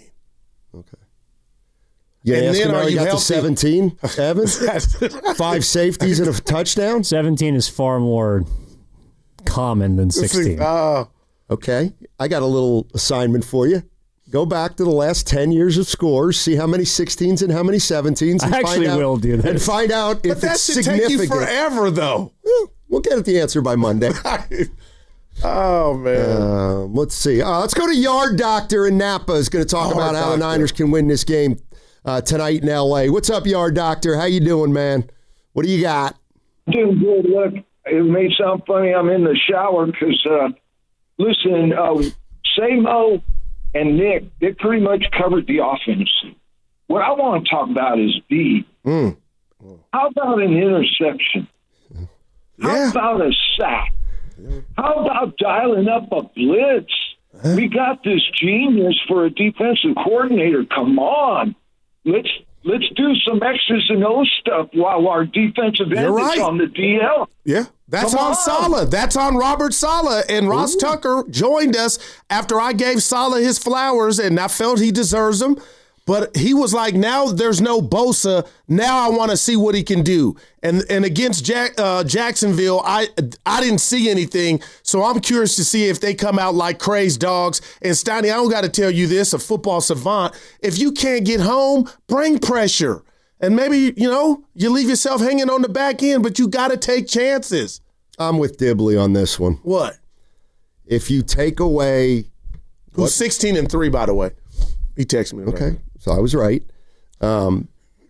Yeah, And ask then him how are he you got to healthy? seventeen, Evan? Five safeties and a touchdown? seventeen is far more common than sixteen. Uh, Okay, I got a little assignment for you. Go back to the last ten years of scores, see how many sixteens and how many seventeens. And I actually find out, will do that. And find out but if that it's should take you significant. forever, though. Well, we'll get at the answer by Monday. Oh, man. Uh, let's see. Uh, let's go to Yard Doctor in Napa. Is going to talk Yard about how the Doctor. Niners can win this game uh, tonight in L A. What's up, Yard Doctor? How you doing, man? What do you got? Doing good. Look, it may sound funny. I'm in the shower because, uh, listen, uh, Samo and Nick, they pretty much covered the offense. What I want to talk about is B. Mm. How about an interception? How Yeah. about a sack? How about dialing up a blitz? We got this genius for a defensive coordinator. Come on. Let's let's do some X's and O's stuff while our defensive end You're right. is on the D L. Yeah, that's Come on, on. Saleh. That's on Robert Saleh. And Ross Ooh. Tucker joined us after I gave Saleh his flowers, and I felt he deserves them. But he was like, now there's no Bosa. Now I want to see what he can do. And and against Jack, uh, Jacksonville, I I didn't see anything. So I'm curious to see if they come out like crazed dogs. And Steiny, I don't got to tell you this, a football savant. If you can't get home, bring pressure. And maybe, you know, you leave yourself hanging on the back end, but you got to take chances. I'm with Dibley on this one. What? If you take away... Who's sixteen and three, by the way. He texted me. Okay, right. So I was right. Um,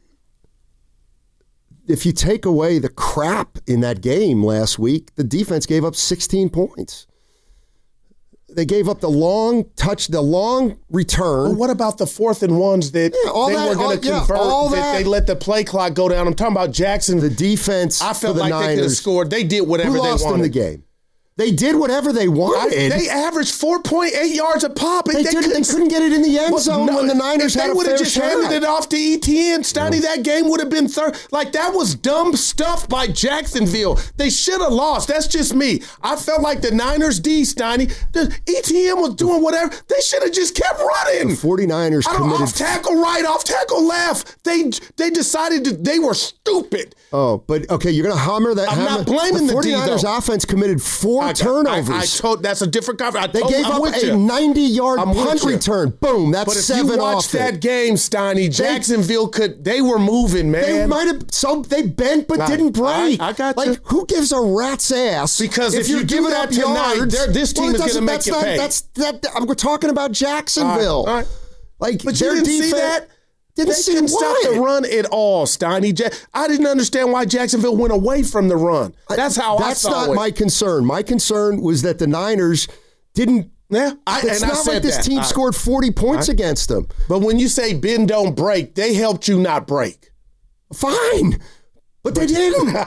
if you take away the crap in that game last week, the defense gave up sixteen points. They gave up the long touch, the long return. Well, what about the fourth and ones that yeah, all they that, were going to all, convert? Yeah, all that, that. They let the play clock go down. I'm talking about Jackson. The defense. I felt for the like Niners. they could have scored. They did whatever Who they lost wanted. them the game? They did whatever they wanted. I, they averaged four point eight yards a pop. They, they, couldn't, they couldn't get it in the end well, zone no, when the Niners if had they a would fair have just shot. handed it off to E T N, Stoney, yeah. that game would have been third. Like, that was dumb stuff by Jacksonville. They should have lost. That's just me. I felt like the Niners D, Stoney, the E T N was doing whatever. They should have just kept running. The 49ers I don't committed... off tackle right, off tackle left. They they decided that they were stupid. Oh, but okay, you're going to hammer that. I'm hammer. not blaming the, the D, 49ers though. offense committed four I, turnovers. I, I told that's a different conference. They told, gave I'm up with a you. ninety-yard I'm punt return. Boom, that's but if seven you watch off that it. game, Steiny, Jacksonville could. They were moving, man. They might have. So they bent, but Right. didn't break. I, I got like, you. who gives a rat's ass? Because if, if you you're do giving that up tonight, yards, they're- this team well, is going to make that's you not, pay. That's that. I'm, we're talking about Jacksonville. All right, all right. Like, But you their didn't defense, see that. Didn't they see couldn't what? stop the run at all, Steiny. Ja- I didn't understand why Jacksonville went away from the run. That's how That's I saw not it. my concern. My concern was that the Niners didn't. Yeah, I, it's and not I said like this that. team I, scored forty points I, against them. But when you say bend don't break, they helped you not break. Fine, but they didn't.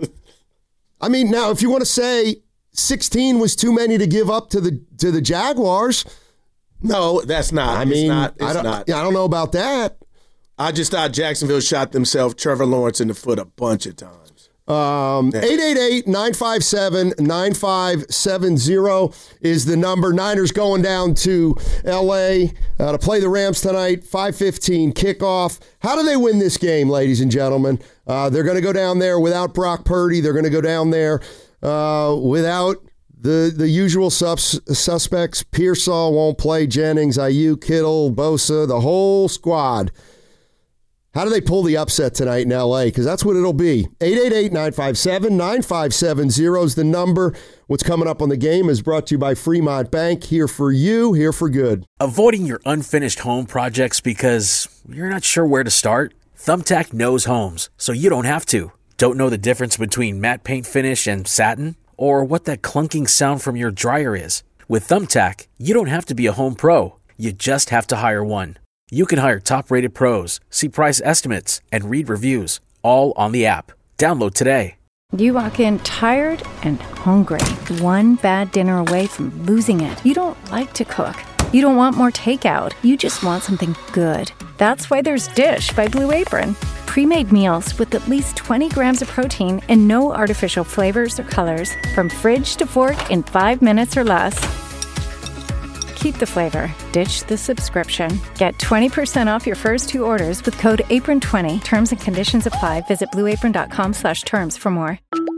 I mean, now if you want to say sixteen was too many to give up to the to the Jaguars, no, that's not. I mean, it's not, it's I don't. not. I don't know about that. I just thought Jacksonville shot themselves Trevor Lawrence in the foot a bunch of times. Um, eight eight eight, nine five seven, nine five seven zero is the number. Niners going down to L A uh, to play the Rams tonight, five fifteen kickoff. How do they win this game, ladies and gentlemen? Uh, they're going to go down there without Brock Purdy. They're going to go down there uh, without the the usual sus- suspects. Pearsall won't play, Jennings, Ayuk, Kittle, Bosa, the whole squad. How do they pull the upset tonight in L A? Because that's what it'll be. eight eight eight, nine five seven, nine five seven zero is the number. What's coming up on the game is brought to you by Fremont Bank. Here for you, here for good. Avoiding your unfinished home projects because you're not sure where to start? Thumbtack knows homes, so you don't have to. Don't know the difference between matte paint finish and satin? Or what that clunking sound from your dryer is? With Thumbtack, you don't have to be a home pro. You just have to hire one. You can hire top-rated pros, see price estimates, and read reviews, all on the app. Download today. You walk in tired and hungry, one bad dinner away from losing it. You don't like to cook. You don't want more takeout. You just want something good. That's why there's Dish by Blue Apron. Pre-made meals with at least twenty grams of protein and no artificial flavors or colors. From fridge to fork in five minutes or less. Keep the flavor. Ditch the subscription. Get twenty percent off your first two orders with code apron twenty. Terms and conditions apply. Visit blueapron.com slash terms for more.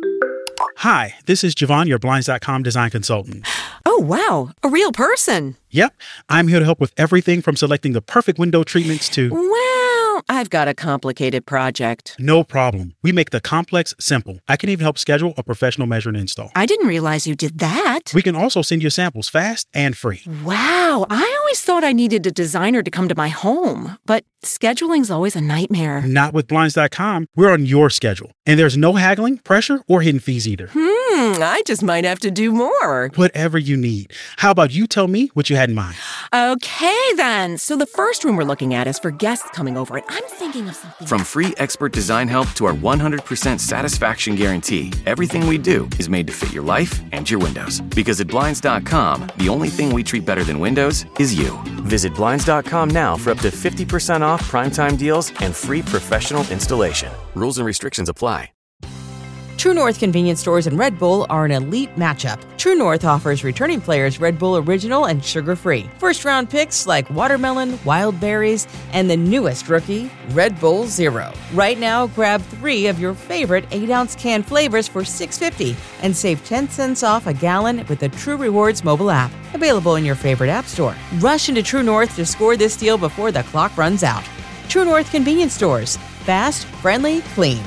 Hi, this is Javon, your Blinds dot com design consultant. Oh, wow. A real person. Yep, I'm here to help with everything from selecting the perfect window treatments to... Well, I've got a complicated project. No problem. We make the complex simple. I can even help schedule a professional measure and install. I didn't realize you did that. We can also send you samples fast and free. Wow. I always thought I needed a designer to come to my home, but scheduling's always a nightmare. Not with Blinds dot com. We're on your schedule. And there's no haggling, pressure, or hidden fees either. Hmm. Hmm, I just might have to do more. Whatever you need. How about you tell me what you had in mind? Okay, then. So the first room we're looking at is for guests coming over, and I'm thinking of something. From free expert design help to our one hundred percent satisfaction guarantee, everything we do is made to fit your life and your windows. Because at Blinds dot com, the only thing we treat better than windows is you. Visit Blinds dot com now for up to fifty percent off primetime deals and free professional installation. Rules and restrictions apply. True North convenience stores and Red Bull are an elite matchup. True North offers returning players Red Bull Original and sugar-free. First-round picks like watermelon, wild berries, and the newest rookie, Red Bull Zero. Right now, grab three of your favorite eight-ounce can flavors for six dollars and fifty cents and save ten cents off a gallon with the True Rewards mobile app. Available in your favorite app store. Rush into True North to score this deal before the clock runs out. True North convenience stores. Fast, friendly, clean.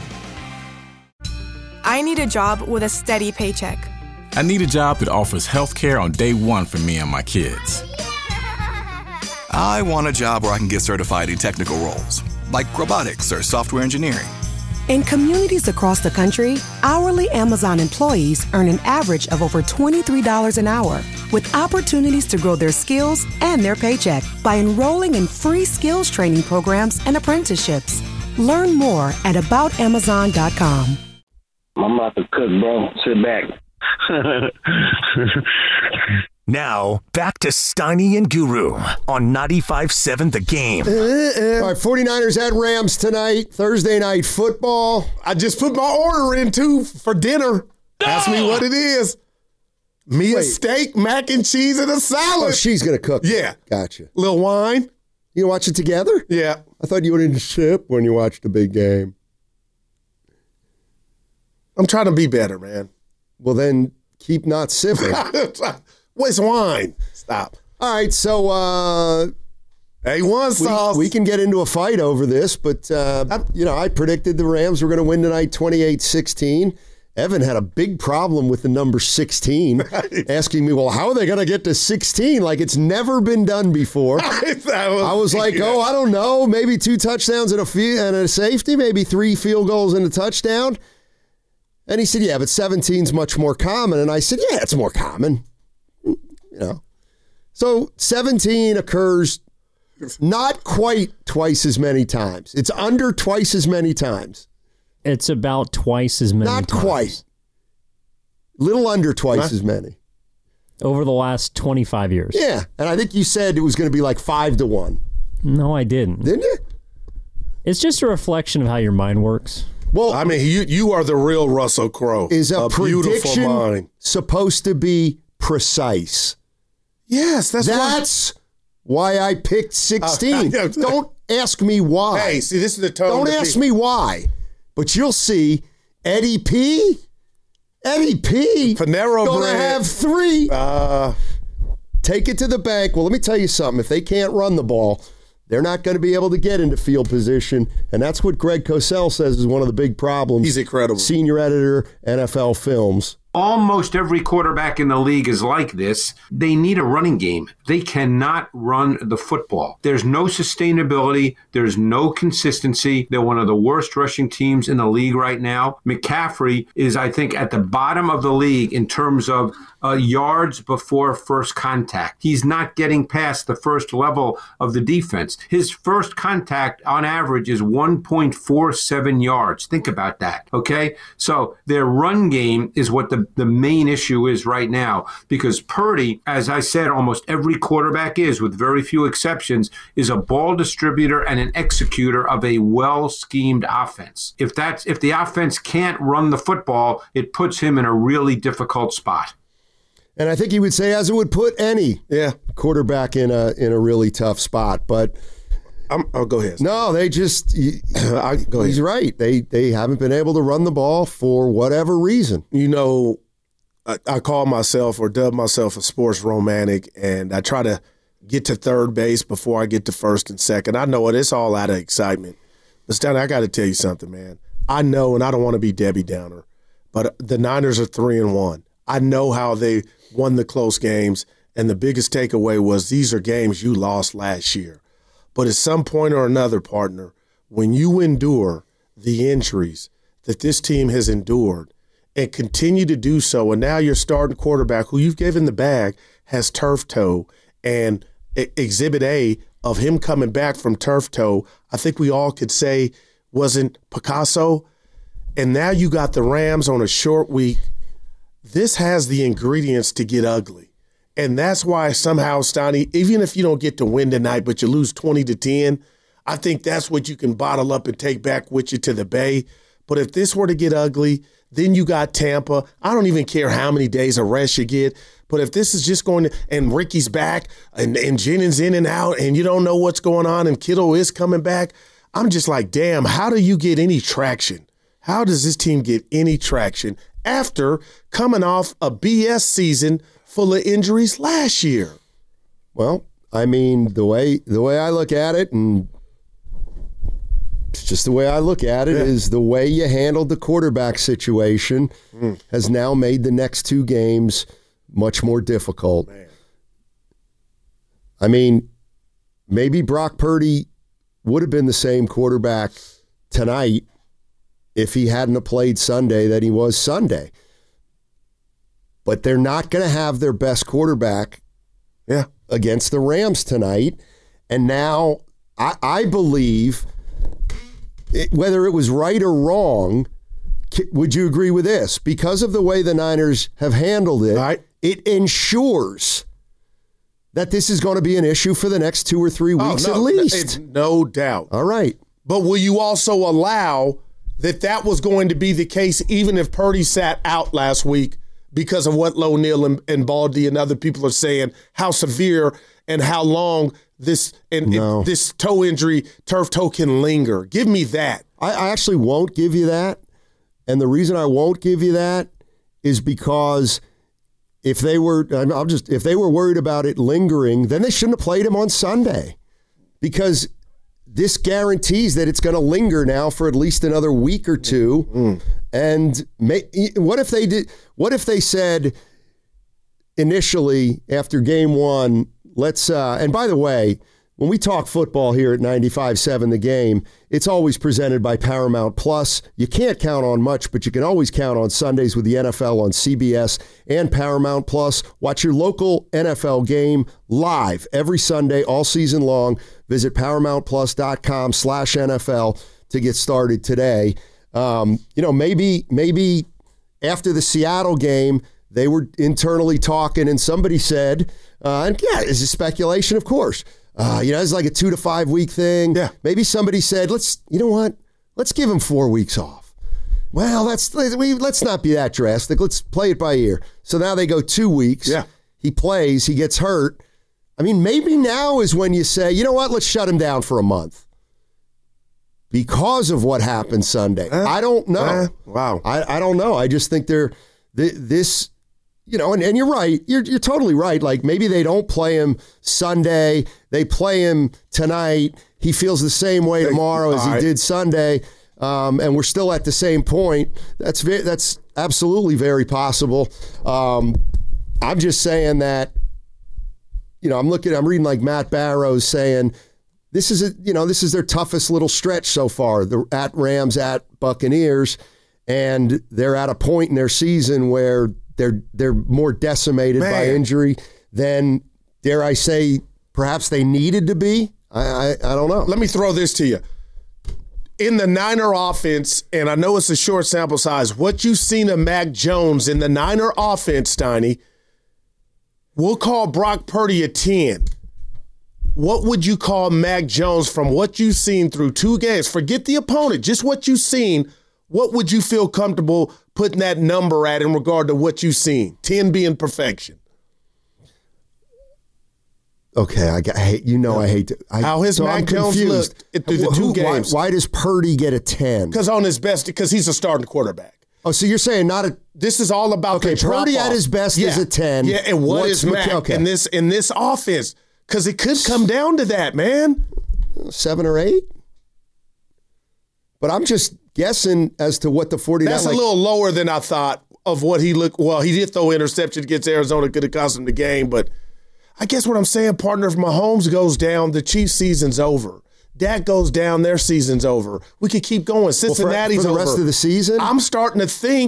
I need a job with a steady paycheck. I need a job that offers health care on day one for me and my kids. I want a job where I can get certified in technical roles, like robotics or software engineering. In communities across the country, hourly Amazon employees earn an average of over twenty-three dollars an hour, with opportunities to grow their skills and their paycheck by enrolling in free skills training programs and apprenticeships. Learn more at about amazon dot com. I'm about to cook, bro. Sit back. Now, back to Steiny and Guru on ninety-five seven The Game. Uh, uh. All right, 49ers at Rams tonight, Thursday night football. I just put my order in, too, for dinner. No! Ask me what it is. Me Wait. a steak, mac and cheese, and a salad. Oh, she's going to cook. Yeah. Gotcha. Little wine. You gonna watch it together? Yeah. I thought you wouldn't sip when you watched a big game. I'm trying to be better, man. Well, then keep not sipping. What's wine? Stop. All right, so uh, A one sauce. We, we can get into a fight over this, but uh, you know, I predicted the Rams were going to win tonight, twenty-eight sixteen. Evan had a big problem with the number sixteen, right. Asking me, "Well, how are they going to get to sixteen? Like it's never been done before." was, I was like, "Oh, I don't know. Maybe two touchdowns and a fee- and a safety. Maybe three field goals and a touchdown." And he said, yeah, but seventeen's much more common. And I said, yeah, it's more common. You know. So seventeen occurs not quite twice as many times. It's under twice as many times. It's about twice as many Not times. quite. Little under twice Huh? as many. Over the last twenty-five years. Yeah. And I think you said it was going to be like five to one. No, I didn't. Didn't you? It's just a reflection of how your mind works. Well, I mean, you you are the real Russell Crowe. Is a, a beautiful prediction mind. supposed to be precise? Yes, that's that's why, why I picked sixteen. Uh, Don't ask me why. Hey, see, this is the tone. Don't ask me why. But you'll see Eddie P. Eddie P. Panero gonna bread. have three. Uh, Take it to the bank. Well, let me tell you something. If they can't run the ball, they're not going to be able to get into field position. And that's what Greg Cosell says is one of the big problems. He's incredible. Senior editor, N F L Films. Almost every quarterback in the league is like this. They need a running game. They cannot run the football. There's no sustainability. There's no consistency. They're one of the worst rushing teams in the league right now. McCaffrey is, I think, at the bottom of the league in terms of uh, yards before first contact. He's not getting past the first level of the defense. His first contact on average is one point four seven yards. Think about that, okay? So their run game is what the the main issue is right now, because Purdy, as I said, almost every quarterback is, with very few exceptions, is a ball distributor and an executor of a well-schemed offense. If that's if the offense can't run the football, it puts him in a really difficult spot. And I think he would say, as it would put any yeah. quarterback in a in a really tough spot. But I'm, oh, go ahead. No, they just. I, go he's ahead. right. They they haven't been able to run the ball for whatever reason. You know, I, I call myself or dub myself a sports romantic, and I try to get to third base before I get to first and second. I know it. It's all out of excitement. But Stanley, I got to tell you something, man. I know, and I don't want to be Debbie Downer, but the Niners are three and one. I know how they won the close games, and the biggest takeaway was these are games you lost last year. But at some point or another, partner, when you endure the injuries that this team has endured and continue to do so, and now your starting quarterback, who you've given the bag, has turf toe, and Exhibit A of him coming back from turf toe, I think we all could say wasn't Picasso. And now you got the Rams on a short week. This has the ingredients to get ugly. And that's why somehow, Stoney, even if you don't get to win tonight, but you lose twenty to ten, I think that's what you can bottle up and take back with you to the Bay. But if this were to get ugly, then you got Tampa. I don't even care how many days of rest you get. But if this is just going to, and Ricky's back, and, and Jennings in and out, and you don't know what's going on, and Kittle is coming back, I'm just like, damn, how do you get any traction? How does this team get any traction after coming off a B S season full of injuries last year? Well, I mean, the way the way I look at it, and it's just the way I look at it, yeah. is the way you handled the quarterback situation mm. has now made the next two games much more difficult. Man. I mean, maybe Brock Purdy would have been the same quarterback tonight if he hadn't have played Sunday that he was Sunday. But they're not going to have their best quarterback yeah. against the Rams tonight. And now I, I believe, it, whether it was right or wrong, would you agree with this? Because of the way the Niners have handled it, right. it ensures that this is going to be an issue for the next two or three weeks oh, no, at least. No doubt. All right. But will you also allow that that was going to be the case even if Purdy sat out last week because of what Lo Neal and, and Baldy and other people are saying, how severe and how long this and, no. and this toe injury, turf toe, can linger? Give me that. I, I actually won't give you that. And the reason I won't give you that is because if they were, I'll just, if they were worried about it lingering, then they shouldn't have played him on Sunday, because this guarantees that it's going to linger now for at least another week or two. Mm. And may, what if they did? What if they said initially after game one, let's, uh, and by the way, when we talk football here at ninety-five seven The Game, it's always presented by Paramount Plus. You can't count on much, but you can always count on Sundays with the N F L on C B S and Paramount Plus. Watch your local N F L game live every Sunday all season long. Visit ParamountPlus.com slash NFL to get started today. Um, you know, maybe maybe after the Seattle game, they were internally talking and somebody said, uh, and yeah, is it speculation? Of course. Uh, you know, it's like a two to five week thing. Yeah. Maybe somebody said, let's, you know what? Let's give him four weeks off. Well, that's, we, let's not be that drastic. Let's play it by ear. So now they go two weeks. Yeah. He plays, he gets hurt. I mean, maybe now is when you say, you know what? Let's shut him down for a month because of what happened Sunday. Uh, I don't know. Uh, wow. I, I don't know. I just think they're, th- this, you know, and, and you're right. You're you're totally right. Like maybe they don't play him Sunday. They play him tonight. He feels the same way tomorrow as he right. did Sunday, um, and we're still at the same point. That's ve- that's absolutely very possible. Um, I'm just saying that. You know, I'm looking. I'm reading like Matt Barrows saying this is a you know this is their toughest little stretch so far. The at Rams, at Buccaneers, and they're at a point in their season where They're they're more decimated Man. by injury than, dare I say, perhaps they needed to be. I, I I don't know. Let me throw this to you. In the Niner offense, and I know it's a short sample size, what you've seen of Mac Jones in the Niner offense, Steiny, we'll call Brock Purdy a ten. What would you call Mac Jones from what you've seen through two games? Forget the opponent, just what you've seen. What would you feel comfortable putting that number at in regard to what you've seen? ten being perfection. Okay, I, I hate you know yeah. I hate to, I, how his so Mac Jones looked through the two Who, games. Why, why does Purdy get a ten? Because on his best, because he's a starting quarterback. Oh, so you're saying not a? This is all about okay. the drop Purdy off. at his best yeah. is a ten. Yeah, and what What's is Mac okay. in this in this offense? Because it could come down to that, man. Seven or eight. But I'm just guessing as to what the 49ers... That's like, a little lower than I thought of what he looked... Well, he did throw interception against Arizona, could have cost him the game, but I guess what I'm saying, partner, if Mahomes goes down, the Chiefs' season's over. Dak goes down, their season's over. We could keep going. Cincinnati's well, for, for the over. rest of the season? I'm starting to think,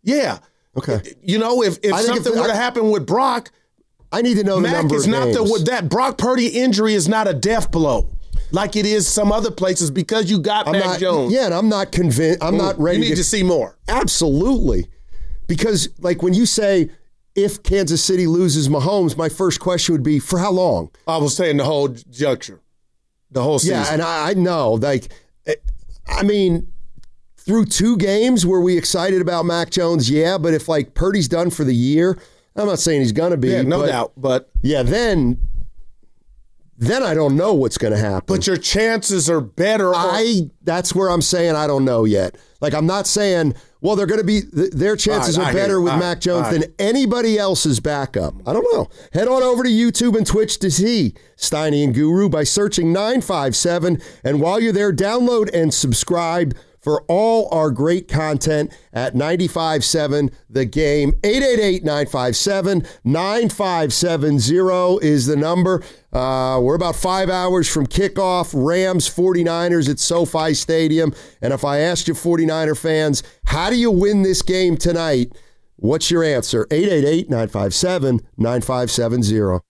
Yeah. Okay. You know, if, if I think something if- would have happened with Brock, I need to know the Mac number is of not games. the that Brock Purdy injury is not a death blow like it is some other places because you got I'm Mac not, Jones. Yeah, and I'm not convinced. I'm Mm, not ready. You need to, to see more. Absolutely, because like when you say if Kansas City loses Mahomes, my first question would be for how long? I was saying the whole juncture, the whole season. Yeah, and I, I know, like, I mean, through two games, were we excited about Mac Jones? Yeah, but if like Purdy's done for the year, I'm not saying he's gonna be. Yeah, no but, doubt. But yeah, then. Then I don't know what's going to happen. But your chances are better. I that's where I'm saying I don't know yet. Like I'm not saying, well, they're going to be their chances right, are I better with All Mac Jones right. than anybody else's backup. I don't know. Head on over to YouTube and Twitch to see Steiny and Guru by searching nine five seven. And while you're there, download and subscribe for all our great content at nine five seven The Game. eight eight eight, nine five seven, nine five seven zero is the number. Uh, we're about five hours from kickoff. Rams, forty-niners at SoFi Stadium. And if I asked you forty-niner fans, how do you win this game tonight? What's your answer? eight eight eight, nine five seven, nine five seven zero.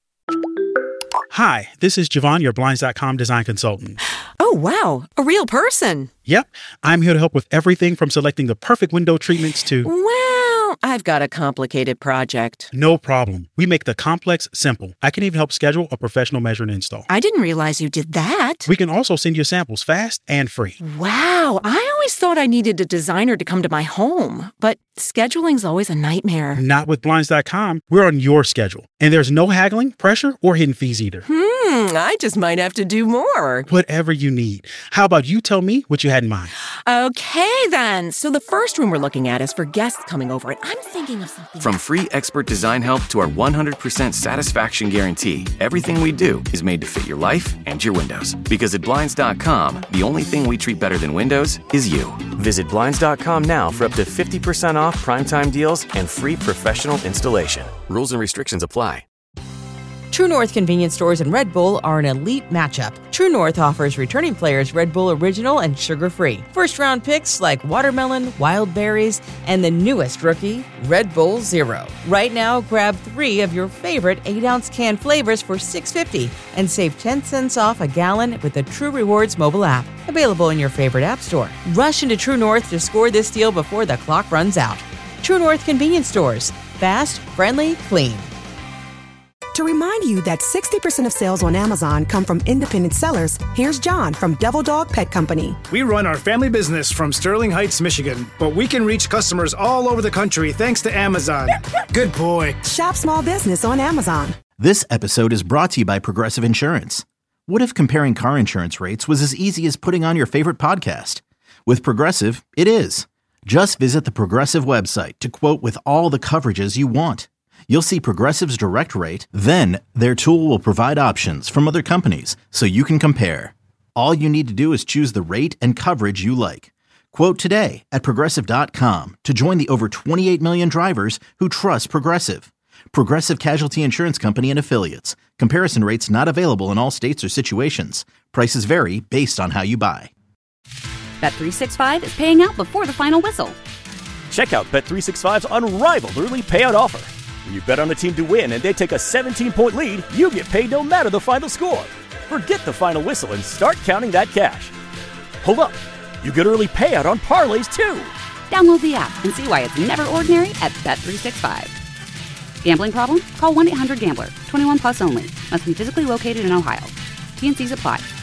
Hi, this is Javon, your Blinds dot com design consultant. Oh, wow. A real person. Yep, I'm here to help with everything from selecting the perfect window treatments to... Well, I've got a complicated project. No problem. We make the complex simple. I can even help schedule a professional measure and install. I didn't realize you did that. We can also send you samples fast and free. Wow. I always thought I needed a designer to come to my home, but scheduling's always a nightmare. Not with Blinds dot com. We're on your schedule. And there's no haggling, pressure, or hidden fees either. Hmm, I just might have to do more. Whatever you need. How about you tell me what you had in mind? Okay, then. So the first room we're looking at is for guests coming over, and I'm thinking of something. From free expert design help to our one hundred percent satisfaction guarantee, everything we do is made to fit your life and your windows. Because at Blinds dot com, the only thing we treat better than windows is you. Visit Blinds dot com now for up to fifty percent off primetime deals and free professional installation. Rules and restrictions apply. True North convenience stores and Red Bull are an elite matchup. True North offers returning players Red Bull Original and sugar-free. First-round picks like watermelon, wild berries, and the newest rookie, Red Bull Zero. Right now, grab three of your favorite eight-ounce can flavors for six dollars and fifty cents and save ten cents off a gallon with the True Rewards mobile app. Available in your favorite app store. Rush into True North to score this deal before the clock runs out. True North convenience stores. Fast, friendly, clean. To remind you that sixty percent of sales on Amazon come from independent sellers, here's John from Devil Dog Pet Company. We run our family business from Sterling Heights, Michigan, but we can reach customers all over the country thanks to Amazon. Good boy. Shop small business on Amazon. This episode is brought to you by Progressive Insurance. What if comparing car insurance rates was as easy as putting on your favorite podcast? With Progressive, it is. Just visit the Progressive website to quote with all the coverages you want. You'll see Progressive's direct rate, then their tool will provide options from other companies so you can compare. All you need to do is choose the rate and coverage you like. Quote today at Progressive dot com to join the over twenty-eight million drivers who trust Progressive. Progressive Casualty Insurance Company and Affiliates. Comparison rates not available in all states or situations. Prices vary based on how you buy. Bet three sixty-five is paying out before the final whistle. Check out Bet three sixty-five's unrivaled early payout offer. When you bet on a team to win and they take a seventeen-point lead, you get paid no matter the final score. Forget the final whistle and start counting that cash. Hold up. You get early payout on parlays, too. Download the app and see why it's never ordinary at Bet three sixty-five. Gambling problem? Call one eight hundred gambler. twenty-one plus only. Must be physically located in Ohio. T and C's apply.